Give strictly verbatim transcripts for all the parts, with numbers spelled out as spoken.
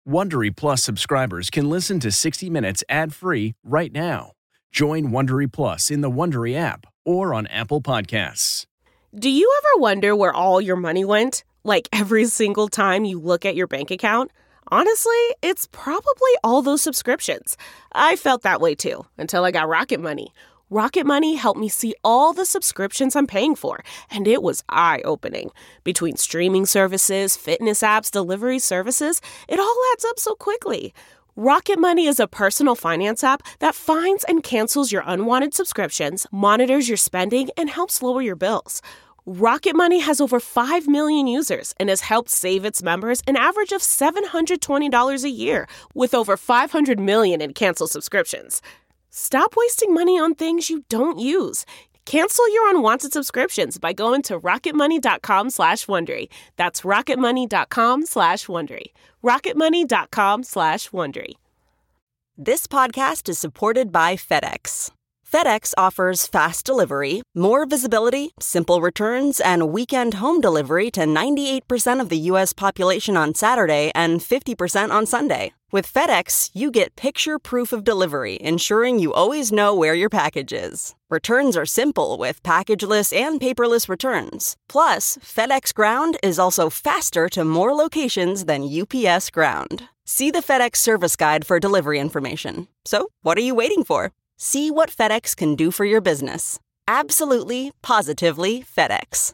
Wondery Plus subscribers can listen to sixty minutes ad-free right now. Join Wondery Plus in the Wondery app or on Apple Podcasts. Do you ever wonder where all your money went? Like every single time you look at your bank account? Honestly, it's probably all those subscriptions. I felt that way too, until I got Rocket Money. Rocket Money helped me see all the subscriptions I'm paying for, and it was eye-opening. Between streaming services, fitness apps, delivery services, it all adds up so quickly. Rocket Money is a personal finance app that finds and cancels your unwanted subscriptions, monitors your spending, and helps lower your bills. Rocket Money has over five million users and has helped save its members an average of seven hundred twenty dollars a year, with over five hundred million in canceled subscriptions. Stop wasting money on things you don't use. Cancel your unwanted subscriptions by going to rocketmoney.com slash Wondery. That's rocketmoney.com slash Wondery. rocketmoney.com slash Wondery. This podcast is supported by FedEx. FedEx offers fast delivery, more visibility, simple returns, and weekend home delivery to ninety-eight percent of the U S population on Saturday and fifty percent on Sunday. With FedEx, you get picture proof of delivery, ensuring you always know where your package is. Returns are simple with packageless and paperless returns. Plus, FedEx Ground is also faster to more locations than U P S Ground. See the FedEx service guide for delivery information. So, what are you waiting for? See what FedEx can do for your business. Absolutely, positively FedEx.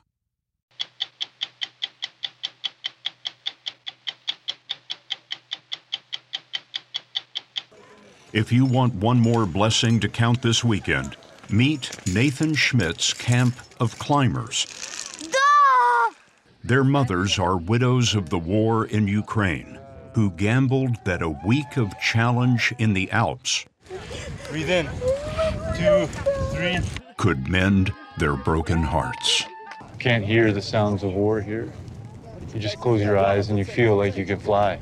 If you want one more blessing to count this weekend, meet Nathan Schmidt's Camp of Climbers. Duh! Their mothers are widows of the war in Ukraine, who gambled that a week of challenge in the Alps Breathe in. Two, three. could mend their broken hearts. Can't hear the sounds of war here. You just close your eyes and you feel like you can fly.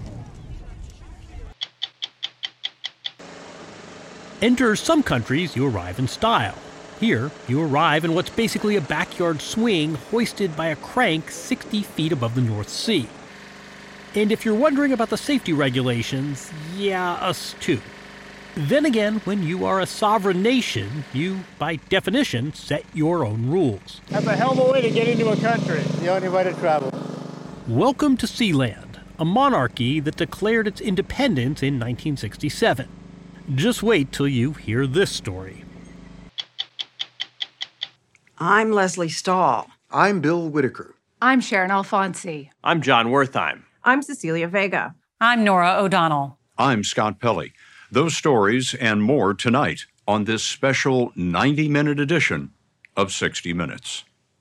Enter some countries, you arrive in style. Here, you arrive in what's basically a backyard swing hoisted by a crank sixty feet above the North Sea. And if you're wondering about the safety regulations, yeah, us too. Then again, when you are a sovereign nation, you, by definition, set your own rules. That's a hell of a way to get into a country. The only way to travel. Welcome to Sealand, a monarchy that declared its independence in nineteen sixty-seven. Just wait till you hear this story. I'm Leslie Stahl. I'm Bill Whitaker. I'm Sharon Alfonsi. I'm John Wertheim. I'm Cecilia Vega. I'm Nora O'Donnell. I'm Scott Pelley. Those stories and more tonight on this special ninety-minute edition of sixty minutes.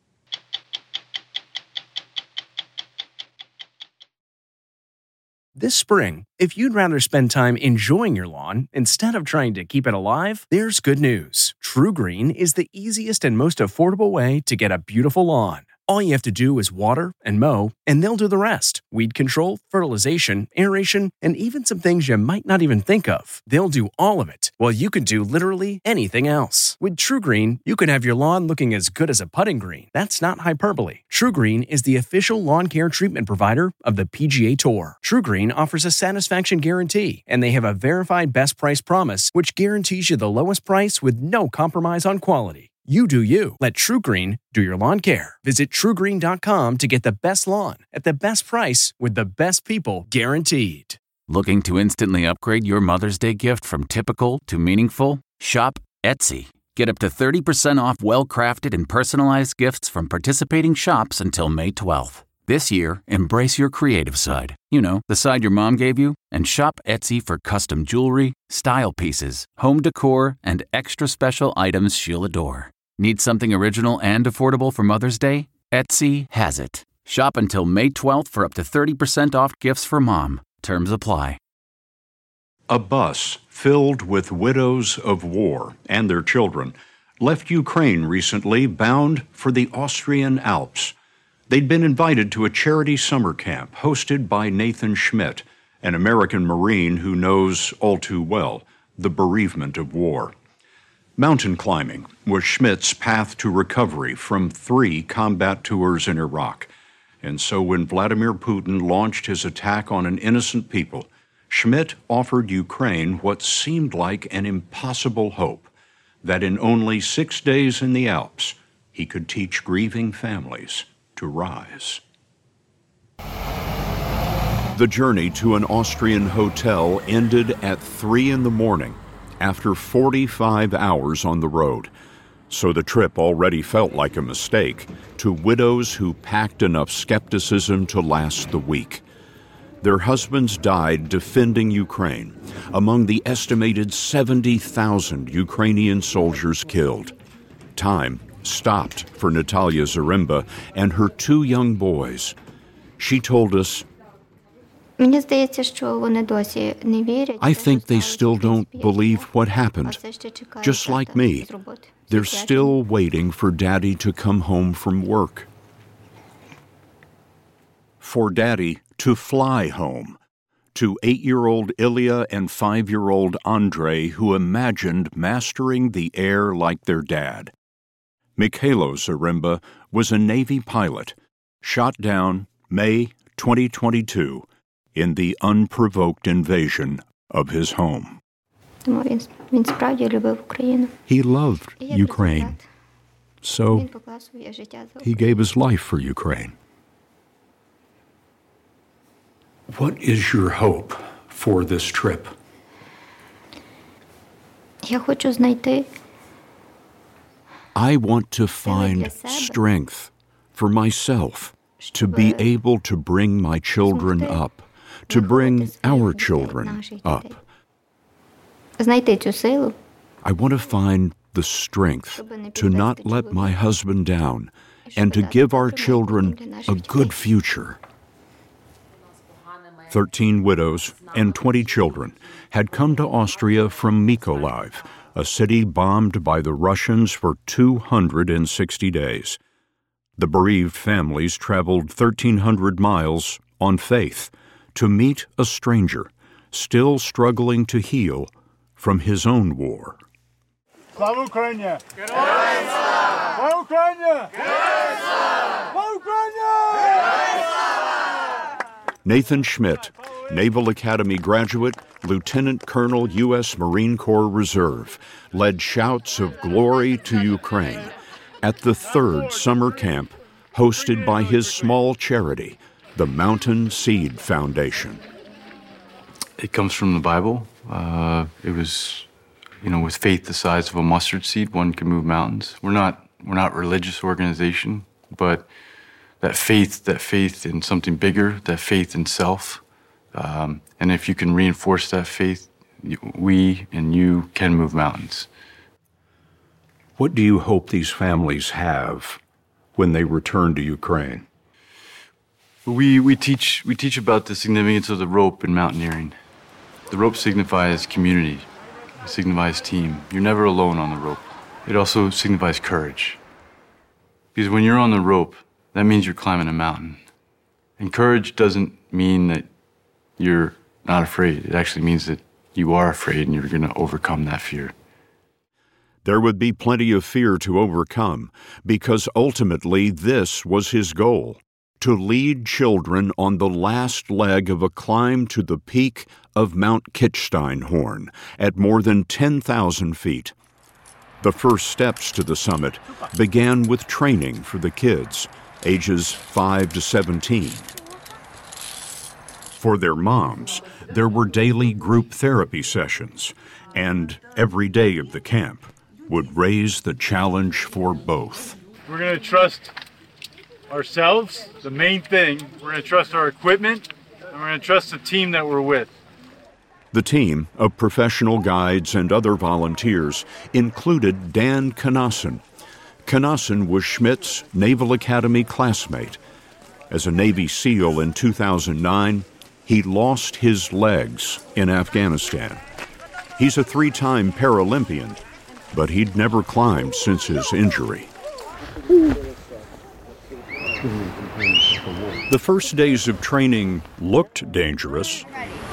This spring, if you'd rather spend time enjoying your lawn instead of trying to keep it alive, there's good news. TruGreen is the easiest and most affordable way to get a beautiful lawn. All you have to do is water and mow, and they'll do the rest. Weed control, fertilization, aeration, and even some things you might not even think of. They'll do all of it, while you can do literally anything else. With TruGreen, you can have your lawn looking as good as a putting green. That's not hyperbole. TruGreen is the official lawn care treatment provider of the P G A Tour. TruGreen offers a satisfaction guarantee, and they have a verified best price promise, which guarantees you the lowest price with no compromise on quality. You do you. Let TruGreen do your lawn care. Visit True Green dot com to get the best lawn at the best price with the best people guaranteed. Looking to instantly upgrade your Mother's Day gift from typical to meaningful? Shop Etsy. Get up to thirty percent off well-crafted and personalized gifts from participating shops until May twelfth. This year, embrace your creative side. You know, the side your mom gave you. And shop Etsy for custom jewelry, style pieces, home decor, and extra special items she'll adore. Need something original and affordable for Mother's Day? Etsy has it. Shop until May twelfth for up to thirty percent off gifts for mom. Terms apply. A bus filled with widows of war and their children left Ukraine recently bound for the Austrian Alps. They'd been invited to a charity summer camp hosted by Nathan Schmidt, an American Marine who knows all too well the bereavement of war. Mountain climbing was Schmidt's path to recovery from three combat tours in Iraq. And so when Vladimir Putin launched his attack on an innocent people, Schmidt offered Ukraine what seemed like an impossible hope, that in only six days in the Alps, he could teach grieving families to rise. The journey to an Austrian hotel ended at three in the morning after forty-five hours on the road. So the trip already felt like a mistake to widows who packed enough skepticism to last the week. Their husbands died defending Ukraine, among the estimated seventy thousand Ukrainian soldiers killed. Time stopped for Natalia Zaremba and her two young boys. She told us, I think they still don't believe what happened. Just like me, they're still waiting for Daddy to come home from work. For Daddy to fly home, to eight-year-old Ilya and five-year-old Andrei, who imagined mastering the air like their dad. Mikhailo Zaremba was a Navy pilot, shot down May twenty twenty-two in the unprovoked invasion of his home. He loved Ukraine, so he gave his life for Ukraine. What is your hope for this trip? I want to find strength for myself, to be able to bring my children up, to bring our children up. I want to find the strength to not let my husband down and to give our children a good future. Thirteen widows and twenty children had come to Austria from Mykolaiv, a city bombed by the Russians for two hundred sixty days. The bereaved families traveled thirteen hundred miles on faith to meet a stranger still struggling to heal from his own war. Slava Ukraini! Героям слава! Слава Україні! Героям слава! Слава Україні! Nathan Schmidt, Naval Academy graduate, Lieutenant Colonel U S Marine Corps Reserve, led shouts of glory to Ukraine at the third summer camp hosted by his small charity, the Mountain Seed Foundation. It comes from the Bible. Uh, it was, you know, with faith the size of a mustard seed, one can move mountains. We're not, we're not a religious organization, but that faith, that faith in something bigger, that faith in self. Um, and if you can reinforce that faith, we and you can move mountains. What do you hope these families have when they return to Ukraine? We, we, teach, we teach about the significance of the rope in mountaineering. The rope signifies community. It signifies team. You're never alone on the rope. It also signifies courage. Because when you're on the rope, that means you're climbing a mountain. And courage doesn't mean that you're not afraid. It actually means that you are afraid and you're going to overcome that fear. There would be plenty of fear to overcome, because ultimately this was his goal, to lead children on the last leg of a climb to the peak of Mount Kitzsteinhorn at more than ten thousand feet. The first steps to the summit began with training for the kids, ages five to seventeen. For their moms, there were daily group therapy sessions, and every day of the camp would raise the challenge for both. We're going to trust ourselves, the main thing. We're going to trust our equipment, and we're going to trust the team that we're with. The team of professional guides and other volunteers included Dan Kanassen. Kanassen was Schmidt's Naval Academy classmate. As a Navy SEAL in two thousand nine, he lost his legs in Afghanistan. He's a three-time Paralympian, but he'd never climbed since his injury. The first days of training looked dangerous.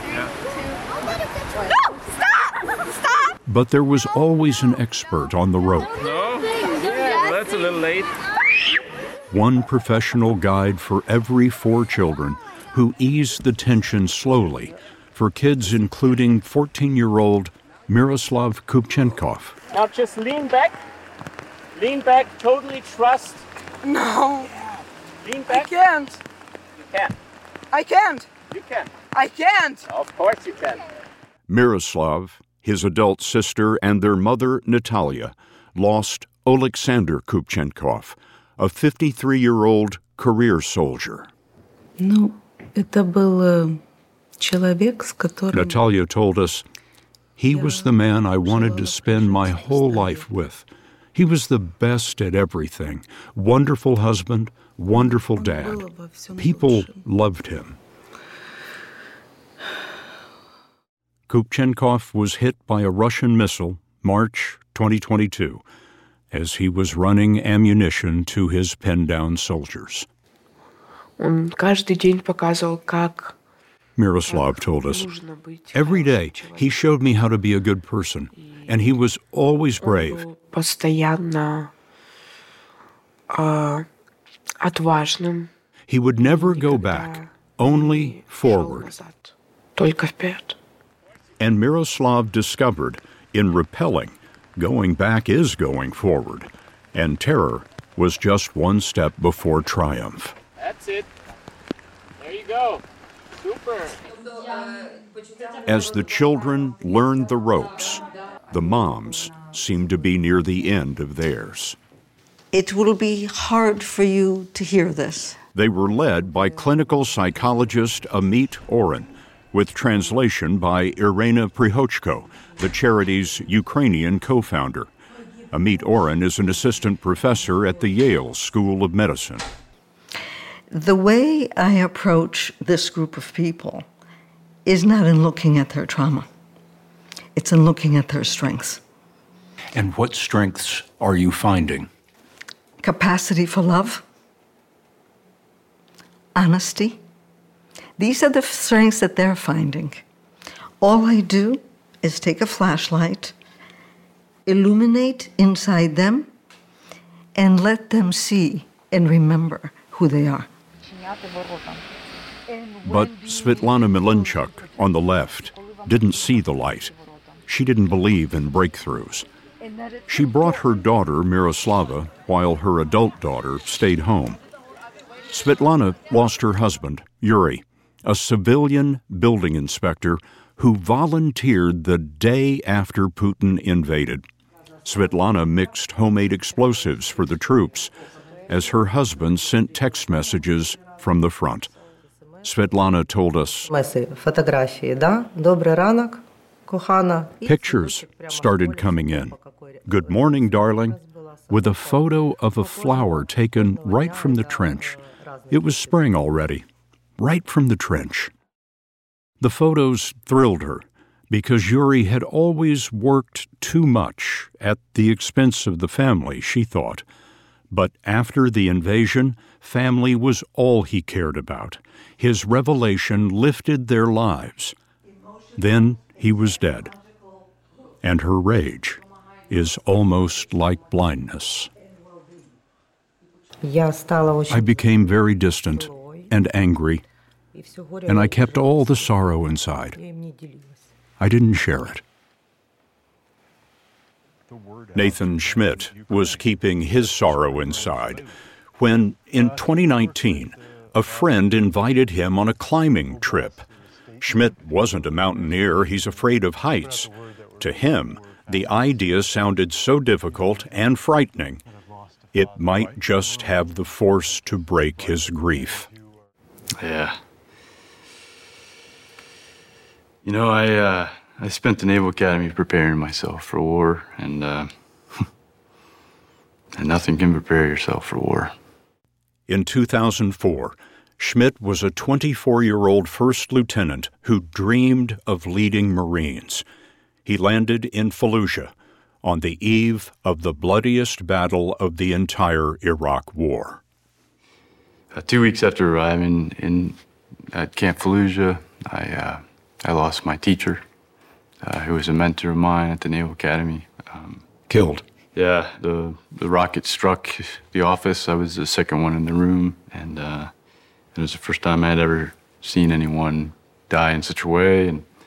But there was always an expert on the rope. No? Yeah, that's a little late. One professional guide for every four children who eased the tension slowly for kids including fourteen-year-old Miroslav Kupchenkov. Now just lean back. Lean back, totally trust. No. Lean back. I can't. You can. I can't. You can. I can't. Of course you can. Miroslav, his adult sister, and their mother, Natalia, lost Alexander Kupchenkov, a fifty-three-year-old career soldier. Ну, это был человек, с которым... Natalia told us, he was the man I wanted to spend my whole life with. He was the best at everything. Wonderful husband, wonderful dad. People loved him. Kupchenkov was hit by a Russian missile March twenty twenty-two as he was running ammunition to his pinned-down soldiers. Он каждый день показывал, как... Miroslav told us, every day he showed me how to be a good person, and he was always brave. Постоянно uh, отважным. He would never go back, only forward. Только вперед. And Miroslav discovered, in repelling, going back is going forward, and terror was just one step before triumph. That's it. There you go. Super. As the children learned the ropes, the moms seemed to be near the end of theirs. It will be hard for you to hear this. They were led by clinical psychologist Amit Oren, with translation by Irina Prihochko, the charity's Ukrainian co-founder. Amit Oren is an assistant professor at the Yale School of Medicine. The way I approach this group of people is not in looking at their trauma. It's in looking at their strengths. And what strengths are you finding? Capacity for love, honesty. These are the strengths that they're finding. All I do is take a flashlight, illuminate inside them, and let them see and remember who they are. But Svetlana Milinchuk, on the left, didn't see the light. She didn't believe in breakthroughs. She brought her daughter, Miroslava, while her adult daughter stayed home. Svetlana lost her husband, Yuri, a civilian building inspector who volunteered the day after Putin invaded. Svetlana mixed homemade explosives for the troops as her husband sent text messages from the front. Svetlana told us, pictures started coming in. Good morning, darling, with a photo of a flower taken right from the trench. It was spring already, right from the trench. The photos thrilled her because Yuri had always worked too much at the expense of the family, she thought. But after the invasion, family was all he cared about. His revelation lifted their lives. Then he was dead. And her rage is almost like blindness. I became very distant and angry, and I kept all the sorrow inside. I didn't share it. Nathan Schmidt was keeping his sorrow inside when, in twenty nineteen, a friend invited him on a climbing trip. Schmidt wasn't a mountaineer, he's afraid of heights. To him, the idea sounded so difficult and frightening, it might just have the force to break his grief. Yeah. You know, I uh, I spent the Naval Academy preparing myself for war, and uh, and nothing can prepare yourself for war. In two thousand four, Schmidt was a twenty-four-year-old first lieutenant who dreamed of leading Marines. He landed in Fallujah on the eve of the bloodiest battle of the entire Iraq War. Uh, two weeks after arriving in at Camp Fallujah, I uh, I lost my teacher, uh, who was a mentor of mine at the Naval Academy. Um, Killed. Yeah, the the rocket struck the office. I was the second one in the room, and uh, it was the first time I had ever seen anyone die in such a way. And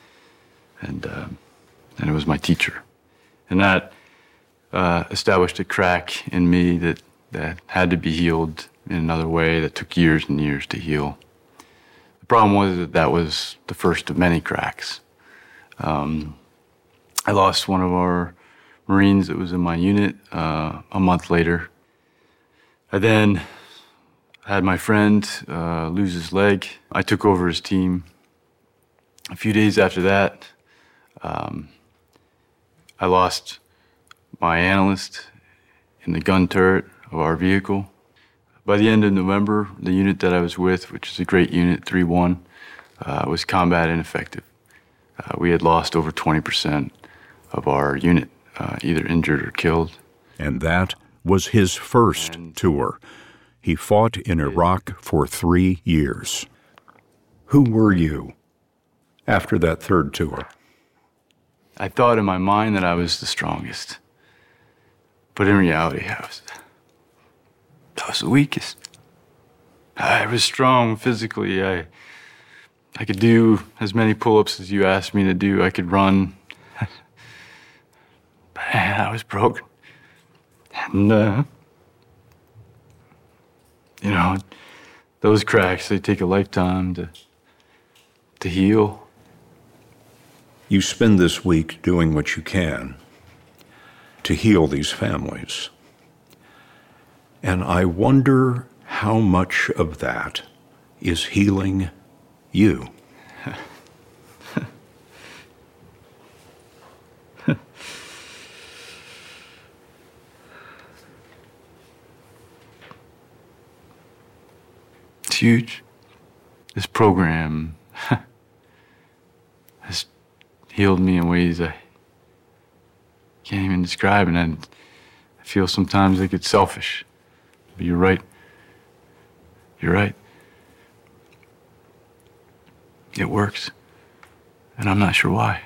and uh, and it was my teacher. And that uh, established a crack in me that, that had to be healed in another way that took years and years to heal. The problem was that that was the first of many cracks. Um, I lost one of our Marines that was in my unit uh, a month later. I then had my friend uh, lose his leg. I took over his team. A few days after that, um, I lost my analyst in the gun turret of our vehicle. By the end of November, the unit that I was with, which is a great unit, three one, uh, was combat ineffective. Uh, we had lost over twenty percent of our unit, uh, either injured or killed. And that was his first and tour. He fought in Iraq for three years. Who were you after that third tour? I thought in my mind that I was the strongest. But in reality, I was, I was the weakest. I was strong physically. I, I could do as many pull-ups as you asked me to do. I could run. Man, I was broken. And, uh, you know, those cracks, they take a lifetime to, to heal. You spend this week doing what you can to heal these families. And I wonder how much of that is healing you. It's huge. This program has healed me in ways I can't even describe, and I, I feel sometimes like it's selfish. But you're right. You're right. It works, and I'm not sure why.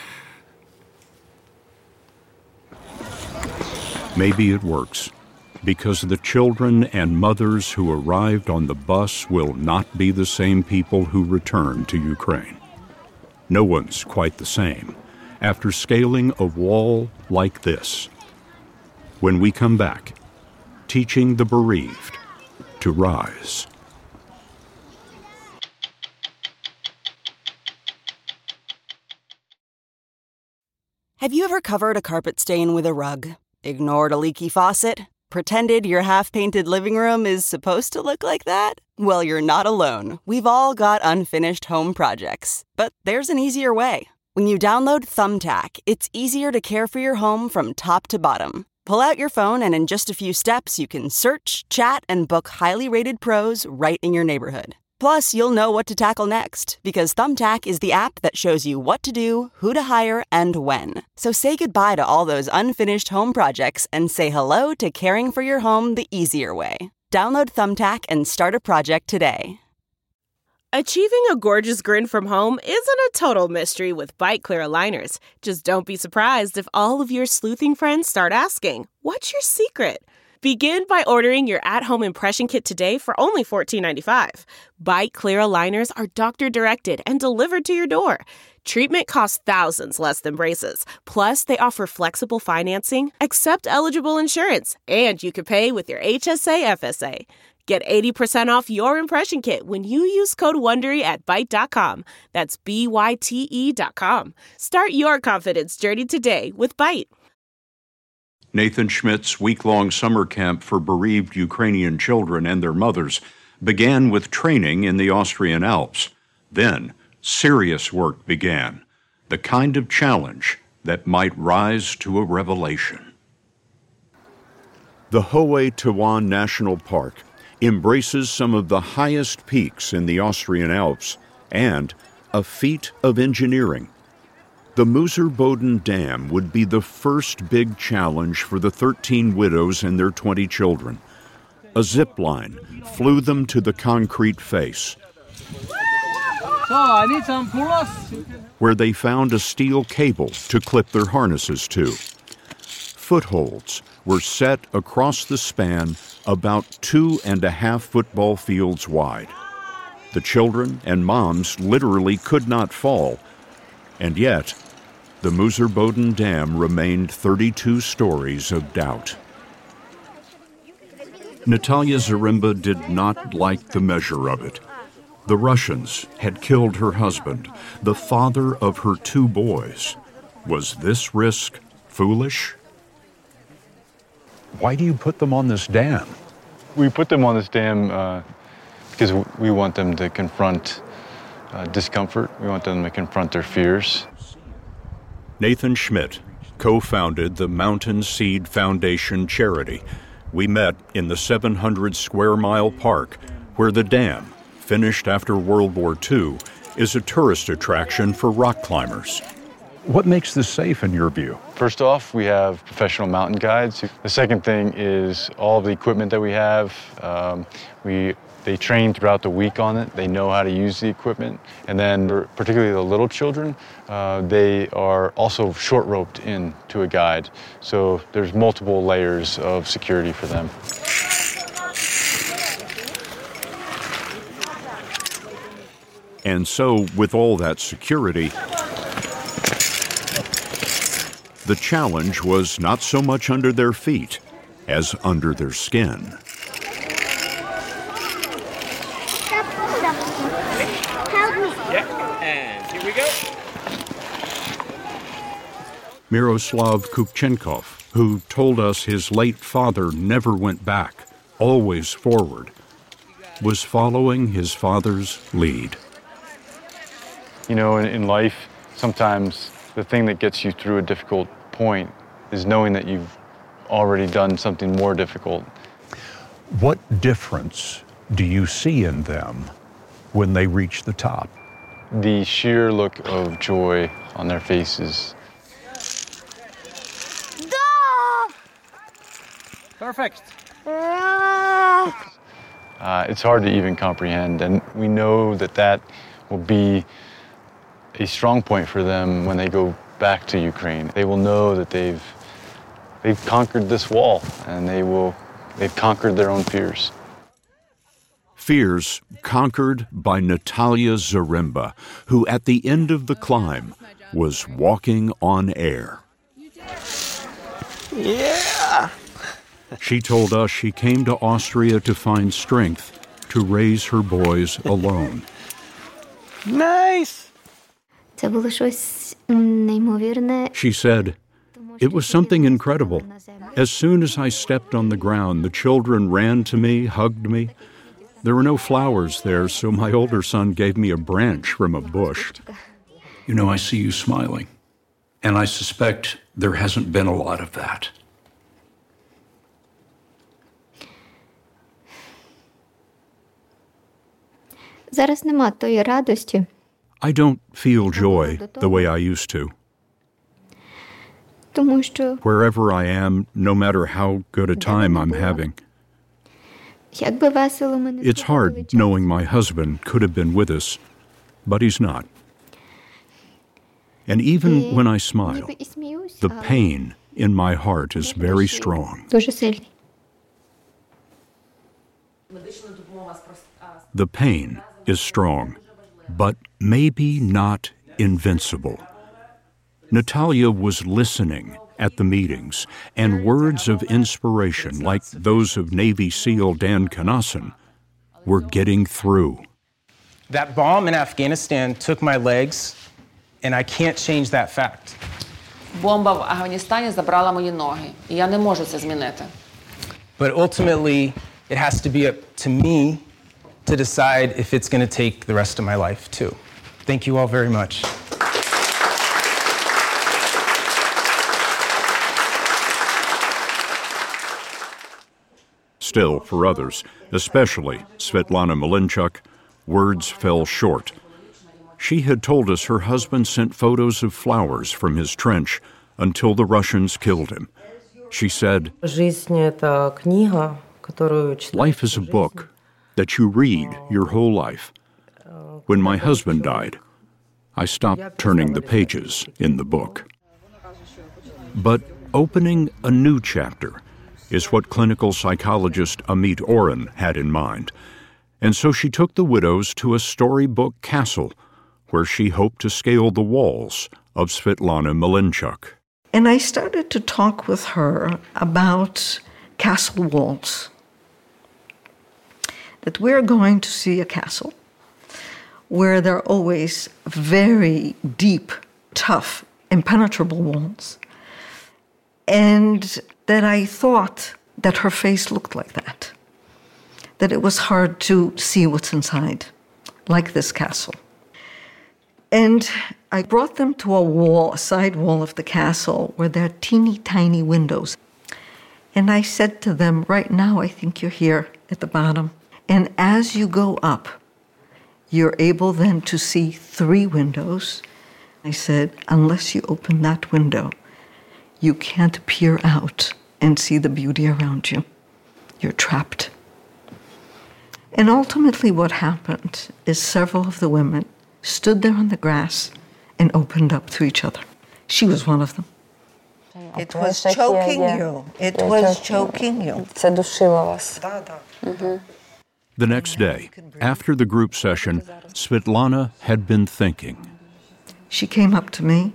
Maybe it works because the children and mothers who arrived on the bus will not be the same people who return to Ukraine. No one's quite the same after scaling a wall like this. When we come back, teaching the bereaved to rise. Have you ever covered a carpet stain with a rug? Ignored a leaky faucet? Pretended your half-painted living room is supposed to look like that? Well, you're not alone. We've all got unfinished home projects. But there's an easier way. When you download Thumbtack, it's easier to care for your home from top to bottom. Pull out your phone and in just a few steps, you can search, chat, and book highly rated pros right in your neighborhood. Plus, you'll know what to tackle next, because Thumbtack is the app that shows you what to do, who to hire, and when. So say goodbye to all those unfinished home projects and say hello to caring for your home the easier way. Download Thumbtack and start a project today. Achieving a gorgeous grin from home isn't a total mystery with Byte Clear aligners. Just don't be surprised if all of your sleuthing friends start asking, "What's your secret?" Begin by ordering your at-home impression kit today for only fourteen ninety-five. Byte Clear aligners are doctor-directed and delivered to your door. Treatment costs thousands less than braces. Plus, they offer flexible financing, accept eligible insurance, and you can pay with your H S A F S A. Get eighty percent off your impression kit when you use code WONDERY at byte dot com. That's B Y T E dot com. Start your confidence journey today with Byte. Nathan Schmidt's week-long summer camp for bereaved Ukrainian children and their mothers began with training in the Austrian Alps. Then, serious work began, the kind of challenge that might rise to a revelation. The Hohe Tauern National Park embraces some of the highest peaks in the Austrian Alps and a feat of engineering. The Moser-Boden Dam would be the first big challenge for the thirteen widows and their twenty children. A zip line flew them to the concrete face, So I need some pull-ups. where they found a steel cable to clip their harnesses to. Footholds were set across the span about two and a half football fields wide. The children and moms literally could not fall, and yet the Muzerboden Dam remained thirty-two stories of doubt. Natalia Zaremba did not like the measure of it. The Russians had killed her husband, the father of her two boys. Was this risk foolish? Why do you put them on this dam? We put them on this dam uh, because we want them to confront uh, discomfort. We want them to confront their fears. Nathan Schmidt co-founded the Mountain Seed Foundation charity. We met in the seven hundred square mile park where the dam, finished after World War Two, is a tourist attraction for rock climbers. What makes this safe in your view? First off, we have professional mountain guides. The second thing is all of the equipment that we have. Um, we They train throughout the week on it. They know how to use the equipment. And then particularly the little children, uh, they are also short roped in to a guide. So there's multiple layers of security for them. And so, with all that security, the challenge was not so much under their feet as under their skin. Miroslav Kupchenkov, who told us his late father never went back, always forward, was following his father's lead. You know, in, in life, sometimes the thing that gets you through a difficult point is knowing that you've already done something more difficult. What difference do you see in them when they reach the top? The sheer look of joy on their faces. Perfect. Uh, it's hard to even comprehend, and we know that that will be a strong point for them when they go back to Ukraine. They will know that they've they've conquered this wall, and they will they've conquered their own fears. Fears conquered by Natalia Zaremba, who at the end of the climb was walking on air. Yeah. She told us she came to Austria to find strength to raise her boys alone. Nice! She said, "It was something incredible. As soon as I stepped on the ground, the children ran to me, hugged me. There were no flowers there, so my older son gave me a branch from a bush." You know, I see you smiling, and I suspect there hasn't been a lot of that. I don't feel joy the way I used to. Wherever I am, no matter how good a time I'm having, it's hard knowing my husband could have been with us, but he's not. And even when I smile, the pain in my heart is very strong. The pain is strong, but maybe not invincible. Natalia was listening at the meetings, and words of inspiration like those of Navy SEAL Dan Kanassen were getting through. That bomb in Afghanistan took my legs, and I can't change that fact. Бомба в Афганістані забрала мої ноги, і я не можу це змінити. But ultimately, it has to be up to me to decide if it's going to take the rest of my life, too. Thank you all very much. Still, for others, especially Svetlana Malinchuk, words fell short. She had told us her husband sent photos of flowers from his trench until the Russians killed him. She said, "Life is a book that you read your whole life. When my husband died, I stopped turning the pages in the book." But opening a new chapter is what clinical psychologist Amit Oren had in mind. And so she took the widows to a storybook castle where she hoped to scale the walls of Svetlana Malinchuk. And I started to talk with her about castle walls. That we're going to see a castle where there are always very deep, tough, impenetrable walls. And that I thought that her face looked like that. That it was hard to see what's inside, like this castle. And I brought them to a wall, a side wall of the castle, where there are teeny tiny windows. And I said to them, right now I think you're here at the bottom. And as you go up, you're able then to see three windows. I said, unless you open that window, you can't peer out and see the beauty around you. You're trapped. And ultimately what happened is several of the women stood there on the grass and opened up to each other. She was one of them. It was choking you. It was choking you. Це душило вас. The next day, after the group session, Svetlana had been thinking. She came up to me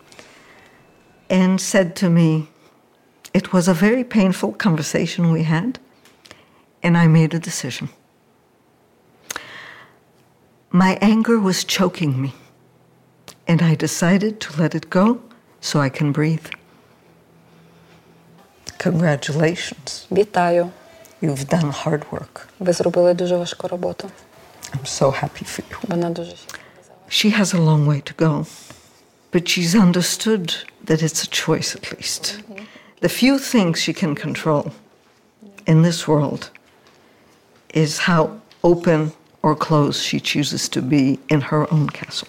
and said to me, it was a very painful conversation we had, and I made a decision. My anger was choking me, and I decided to let it go so I can breathe. Congratulations. Вітаю. You've done hard work. Ви зробили дуже важку роботу. I'm so happy for you. Вона дуже. She has a long way to go, but she's understood that it's a choice at least. The few things she can control in this world is how open or closed she chooses to be in her own castle.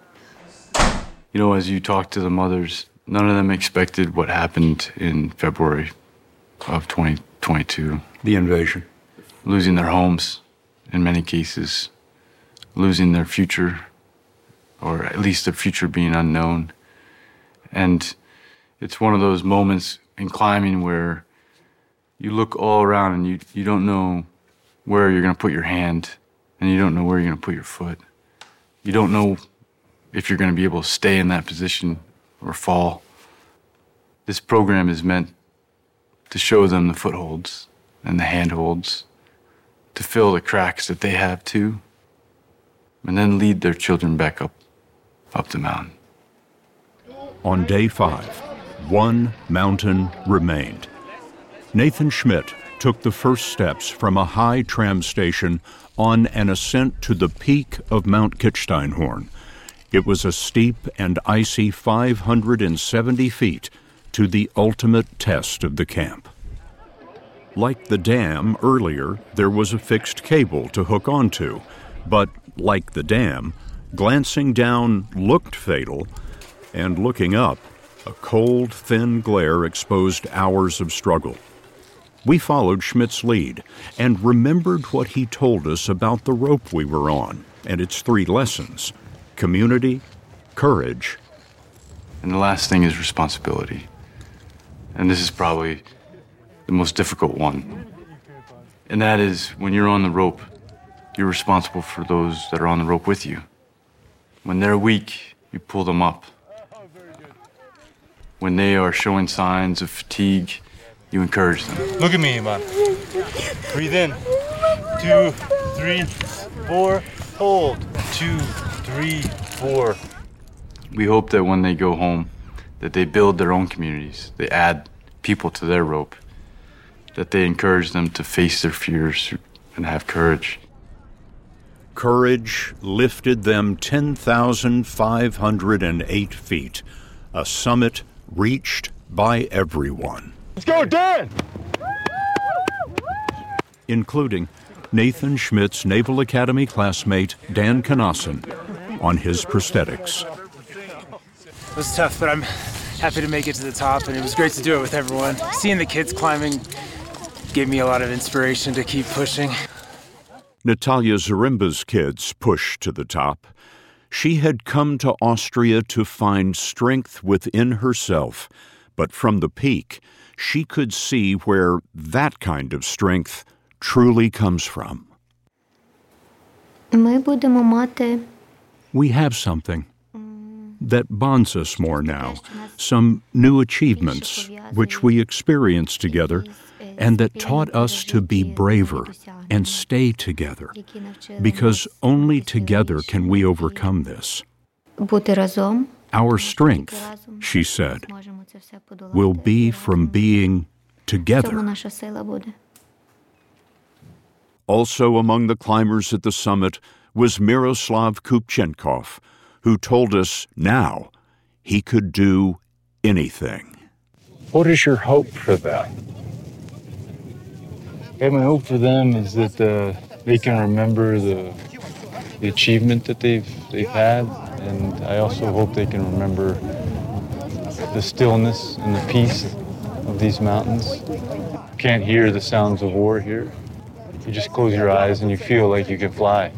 You know, as you talk to the mothers, none of them expected what happened in February of twenty twenty-two. The invasion. Losing their homes, in many cases, losing their future, or at least their future being unknown. And it's one of those moments in climbing where you look all around and you, you don't know where you're going to put your hand, and you don't know where you're going to put your foot. You don't know if you're going to be able to stay in that position or fall. This program is meant to show them the footholds and the handholds, to fill the cracks that they have too, and then lead their children back up, up the mountain. On day five, one mountain remained. Nathan Schmidt took the first steps from a high tram station on an ascent to the peak of Mount Kitzsteinhorn. It was a steep and icy five hundred seventy feet to the ultimate test of the camp. Like the dam earlier, there was a fixed cable to hook onto, but like the dam, glancing down looked fatal, and looking up, a cold, thin glare exposed hours of struggle. We followed Schmidt's lead and remembered what he told us about the rope we were on and its three lessons: community, courage, and the last thing is responsibility. And this is probably the most difficult one. And that is, when you're on the rope, you're responsible for those that are on the rope with you. When they're weak, you pull them up. When they are showing signs of fatigue, you encourage them. Look at me, Iman. Breathe in. Two, three, four. Hold. Two, three, four. We hope that when they go home, that they build their own communities. They add people to their rope. That they encourage them to face their fears and have courage. Courage lifted them ten thousand five hundred eight feet, a summit reached by everyone. Let's go, Dan! Including Nathan Schmidt's Naval Academy classmate Dan Kanassen on his prosthetics. It was tough, but I'm happy to make it to the top, and it was great to do it with everyone. Seeing the kids climbing gave me a lot of inspiration to keep pushing. Natalia Zarimba's kids pushed to the top. She had come to Austria to find strength within herself, but from the peak, she could see where that kind of strength truly comes from. Ми будемо мати We have something. that bonds us more now, some new achievements which we experienced together and that taught us to be braver and stay together, because only together can we overcome this. Our strength, she said, will be from being together. Also among the climbers at the summit was Miroslav Kupchenkov, who told us now he could do anything. What is your hope for them? Okay, my hope for them is that uh, they can remember the, the achievement that they've they've had, and I also hope they can remember the stillness and the peace of these mountains. You can't hear the sounds of war here. You just close your eyes and you feel like you can fly.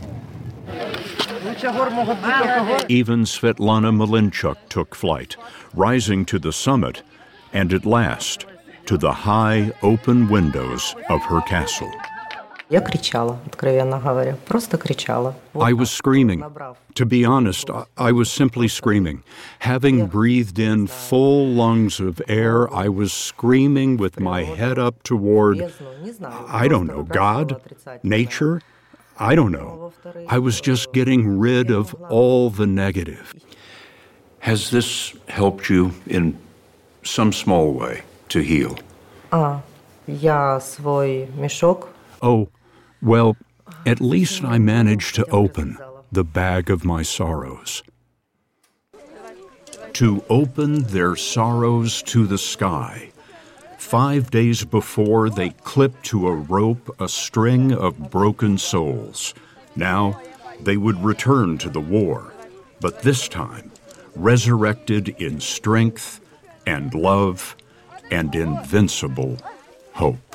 Even Svetlana Malinchuk took flight, rising to the summit, and at last to the high, open windows of her castle. Я кричала, откровенно говоря, просто кричала. I was screaming. To be honest, I was simply screaming. Having breathed in full lungs of air, I was screaming with my head up toward, I don't know, God? Nature? I don't know. I was just getting rid of all the negative. Has this helped you in some small way to heal? А, я свой мешок. Oh, well, at least I managed to open the bag of my sorrows. To open their sorrows to the sky. Five days before, they clipped to a rope a string of broken souls. Now, they would return to the war, but this time, resurrected in strength and love and invincible hope.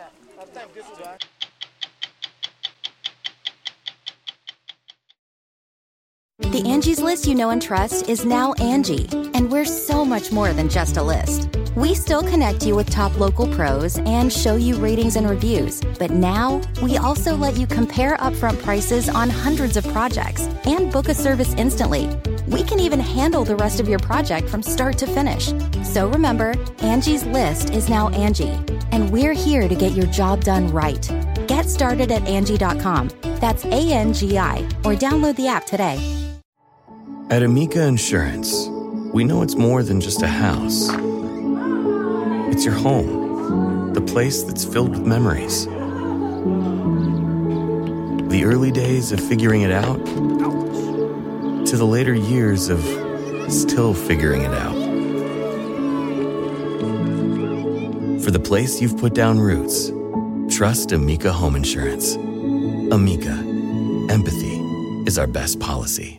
The Angie's List you know and trust is now Angie, and we're so much more than just a list. We still connect you with top local pros and show you ratings and reviews, but now we also let you compare upfront prices on hundreds of projects and book a service instantly. We can even handle the rest of your project from start to finish. So remember, Angie's List is now Angie, and we're here to get your job done right. Get started at Angie dot com. That's A N G I, or download the app today. At Amica Insurance, we know it's more than just a house. It's your home, the place that's filled with memories. The early days of figuring it out, to the later years of still figuring it out. For the place you've put down roots, trust Amica Home Insurance. Amica, empathy is our best policy.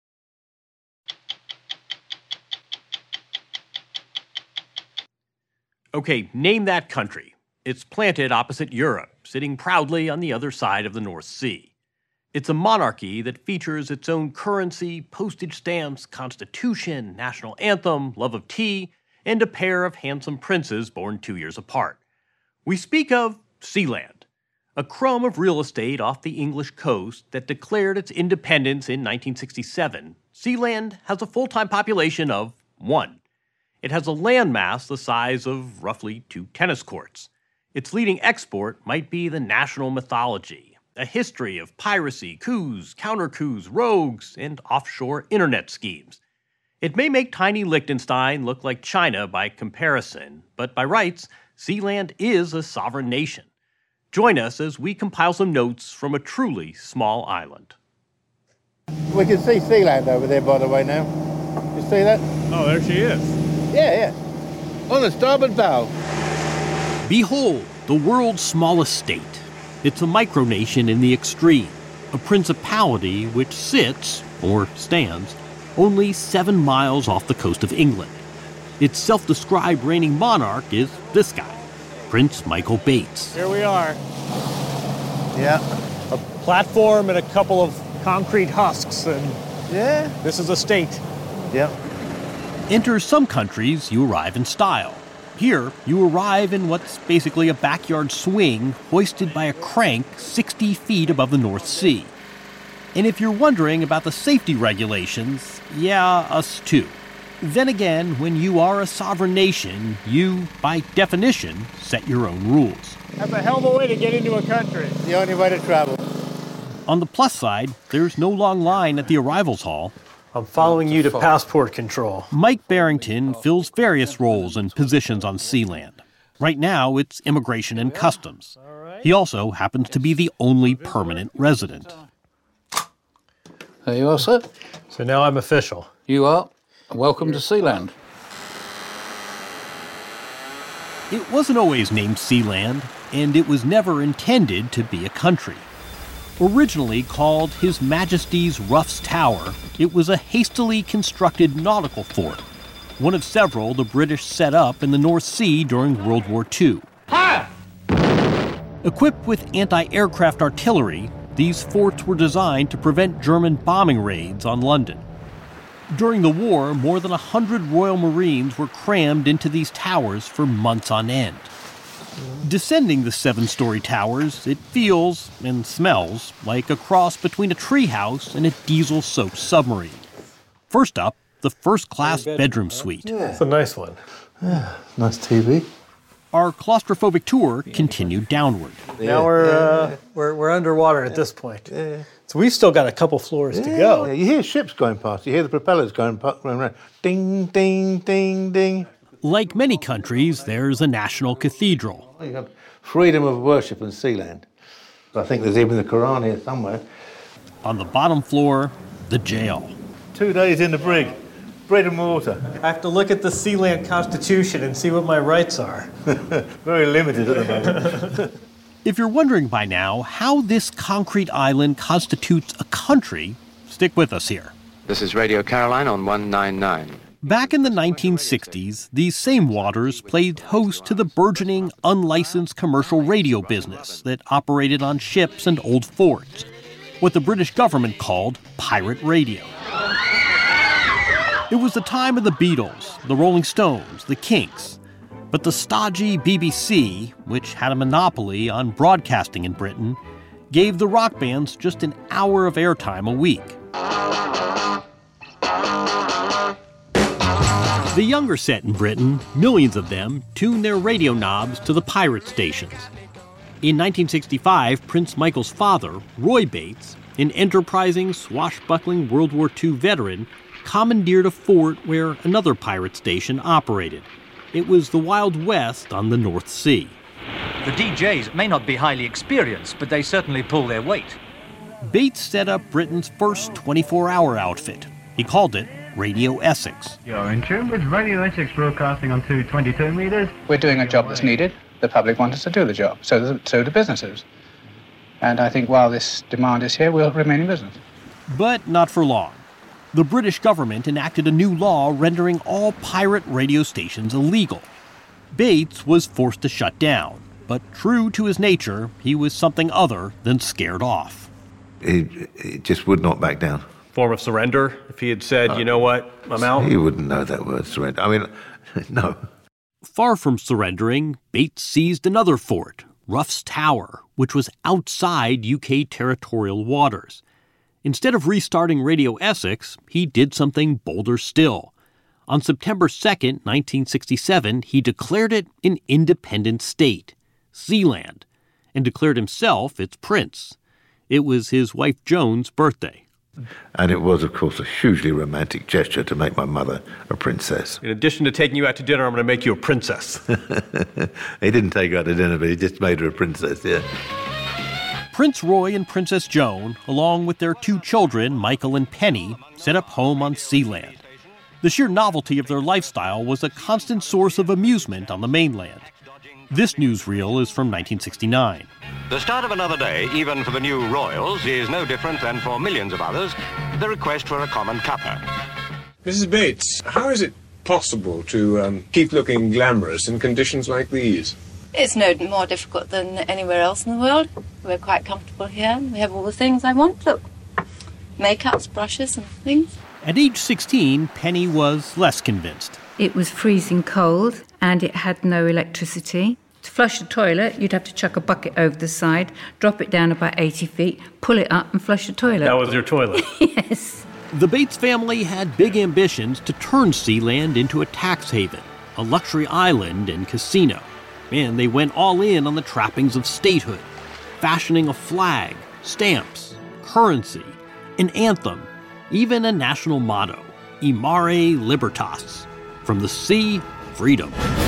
Okay, name that country. It's planted opposite Europe, sitting proudly on the other side of the North Sea. It's a monarchy that features its own currency, postage stamps, constitution, national anthem, love of tea, and a pair of handsome princes born two years apart. We speak of Sealand, a crumb of real estate off the English coast that declared its independence in nineteen sixty-seven. Sealand has a full-time population of one. It has a landmass the size of roughly two tennis courts. Its leading export might be the national mythology, a history of piracy, coups, counter-coups, rogues, and offshore internet schemes. It may make tiny Liechtenstein look like China by comparison, but by rights, Sealand is a sovereign nation. Join us as we compile some notes from a truly small island. We can see Sealand over there, by the way, now. You see that? Oh, there she is. Yeah, yeah. On the starboard bow. Behold, the world's smallest state. It's a micronation in the extreme, a principality which sits, or stands, only seven miles off the coast of England. Its self-described reigning monarch is this guy, Prince Michael Bates. Here we are. Yeah. A platform and a couple of concrete husks, and yeah, this is a state. Yep. Enter some countries, you arrive in style. Here, you arrive in what's basically a backyard swing hoisted by a crank sixty feet above the North Sea. And if you're wondering about the safety regulations, yeah, us too. Then again, when you are a sovereign nation, you, by definition, set your own rules. That's a hell of a way to get into a country. The only way to travel. On the plus side, there's no long line at the arrivals hall. I'm following you to passport control. Mike Barrington fills various roles and positions on Sealand. Right now, it's immigration and customs. He also happens to be the only permanent resident. There you are, sir. So now I'm official. You are. Welcome to Sealand. It wasn't always named Sealand, and it was never intended to be a country. Originally called His Majesty's Ruff's Tower, it was a hastily constructed nautical fort, one of several the British set up in the North Sea during World War Two. Fire! Equipped with anti-aircraft artillery, these forts were designed to prevent German bombing raids on London. During the war, more than one hundred Royal Marines were crammed into these towers for months on end. Descending the seven-story towers, it feels and smells like a cross between a treehouse and a diesel-soaked submarine. First up, the first-class bedroom suite. Yeah. It's a nice one. Yeah, nice T V. Our claustrophobic tour continued downward. Yeah, now we're, yeah, uh, yeah. we're we're underwater at this point. Yeah. So we've still got a couple floors yeah, to go. Yeah. You hear ships going past. You hear the propellers going past, going around. Ding, ding, ding, ding. Like many countries, there's a national cathedral. You have freedom of worship in Sealand. I think there's even the Quran here somewhere. On the bottom floor, the jail. Two days in the brig. Bread and water. I have to look at the Sealand Constitution and see what my rights are. Very limited at the moment. If you're wondering by now how this concrete island constitutes a country, stick with us here. This is Radio Caroline on one ninety-nine. Back in the nineteen sixties, these same waters played host to the burgeoning unlicensed commercial radio business that operated on ships and old forts, what the British government called pirate radio. It was the time of the Beatles, the Rolling Stones, the Kinks. But the stodgy B B C, which had a monopoly on broadcasting in Britain, gave the rock bands just an hour of airtime a week. The younger set in Britain, millions of them, tuned their radio knobs to the pirate stations. In nineteen sixty-five, Prince Michael's father, Roy Bates, an enterprising, swashbuckling World War Two veteran, commandeered a fort where another pirate station operated. It was the Wild West on the North Sea. The D Js may not be highly experienced, but they certainly pull their weight. Bates set up Britain's first twenty-four hour outfit. He called it Radio Essex. You're in tune with Radio Essex broadcasting on two twenty-two meters. We're doing a job that's needed. The public want us to do the job, so do, so do businesses. And I think while this demand is here, we'll remain in business. But not for long. The British government enacted a new law rendering all pirate radio stations illegal. Bates was forced to shut down, but true to his nature, he was something other than scared off. He, he just would not back down. Form of surrender? If he had said, uh, you know what, I'm out? He wouldn't know that word, surrender. I mean, no. Far from surrendering, Bates seized another fort, Ruff's Tower, which was outside U K territorial waters. Instead of restarting Radio Essex, he did something bolder still. On September second, nineteen sixty-seven, he declared it an independent state, Sealand, and declared himself its prince. It was his wife Joan's birthday. And it was, of course, a hugely romantic gesture to make my mother a princess. In addition to taking you out to dinner, I'm going to make you a princess. He didn't take her out to dinner, but he just made her a princess, yeah. Prince Roy and Princess Joan, along with their two children, Michael and Penny, set up home on Sealand. The sheer novelty of their lifestyle was a constant source of amusement on the mainland. This newsreel is from nineteen sixty-nine. The start of another day, even for the new royals, is no different than for millions of others, the request for a common cuppa. Missus Bates, how is it possible to um, keep looking glamorous in conditions like these? It's no more difficult than anywhere else in the world. We're quite comfortable here. We have all the things I want. Look, makeups, brushes and things. At age sixteen, Penny was less convinced. It was freezing cold and it had no electricity. To flush the toilet, you'd have to chuck a bucket over the side, drop it down about eighty feet, pull it up and flush the toilet. That was your toilet? Yes. The Bates family had big ambitions to turn Sealand into a tax haven, a luxury island and casino. And they went all in on the trappings of statehood, fashioning a flag, stamps, currency, an anthem, even a national motto, Imare Libertas, from the sea, freedom.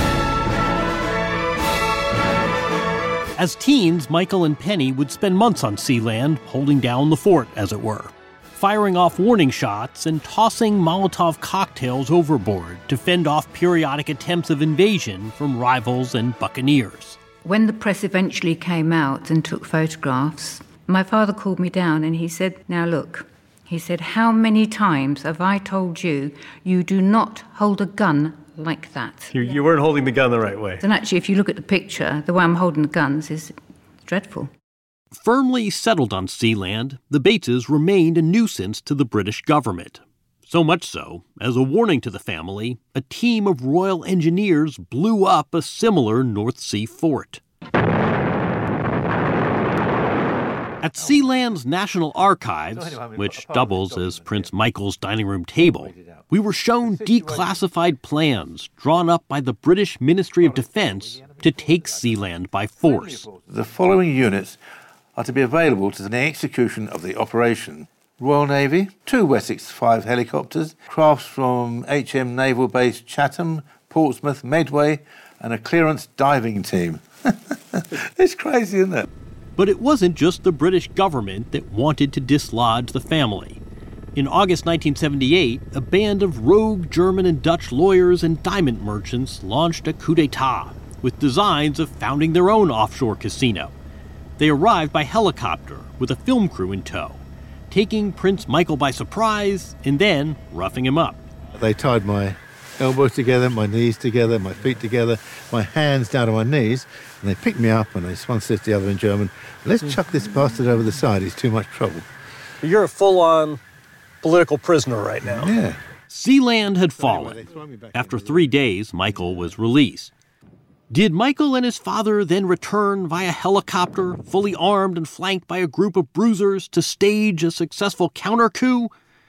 As teens, Michael and Penny would spend months on Sealand, holding down the fort, as it were, firing off warning shots and tossing Molotov cocktails overboard to fend off periodic attempts of invasion from rivals and buccaneers. When the press eventually came out and took photographs, my father called me down and he said, now look, he said, how many times have I told you, you do not hold a gun like that? You, you weren't holding the gun the right way. And actually, if you look at the picture, the way I'm holding the guns is dreadful. Firmly settled on Sealand, the Bateses remained a nuisance to the British government. So much so, as a warning to the family, a team of Royal Engineers blew up a similar North Sea fort. At Sealand's National Archives, which doubles as Prince Michael's dining room table, we were shown declassified plans drawn up by the British Ministry of Defence to take Sealand by force. The following units are to be available to the execution of the operation. Royal Navy, two Wessex five helicopters, crafts from H M Naval Base Chatham, Portsmouth, Medway, and a clearance diving team. It's crazy, isn't it? But it wasn't just the British government that wanted to dislodge the family. In August nineteen seventy-eight, a band of rogue German and Dutch lawyers and diamond merchants launched a coup d'etat with designs of founding their own offshore casino. They arrived by helicopter with a film crew in tow, taking Prince Michael by surprise and then roughing him up. They tied my elbows together, my knees together, my feet together, my hands down to my knees, and they picked me up and they one said to the other in German, let's chuck this bastard over the side, he's too much trouble. You're a full-on political prisoner right now. Yeah. Sealand had fallen. After three days, Michael was released. Did Michael and his father then return via helicopter, fully armed and flanked by a group of bruisers, to stage a successful counter-coup?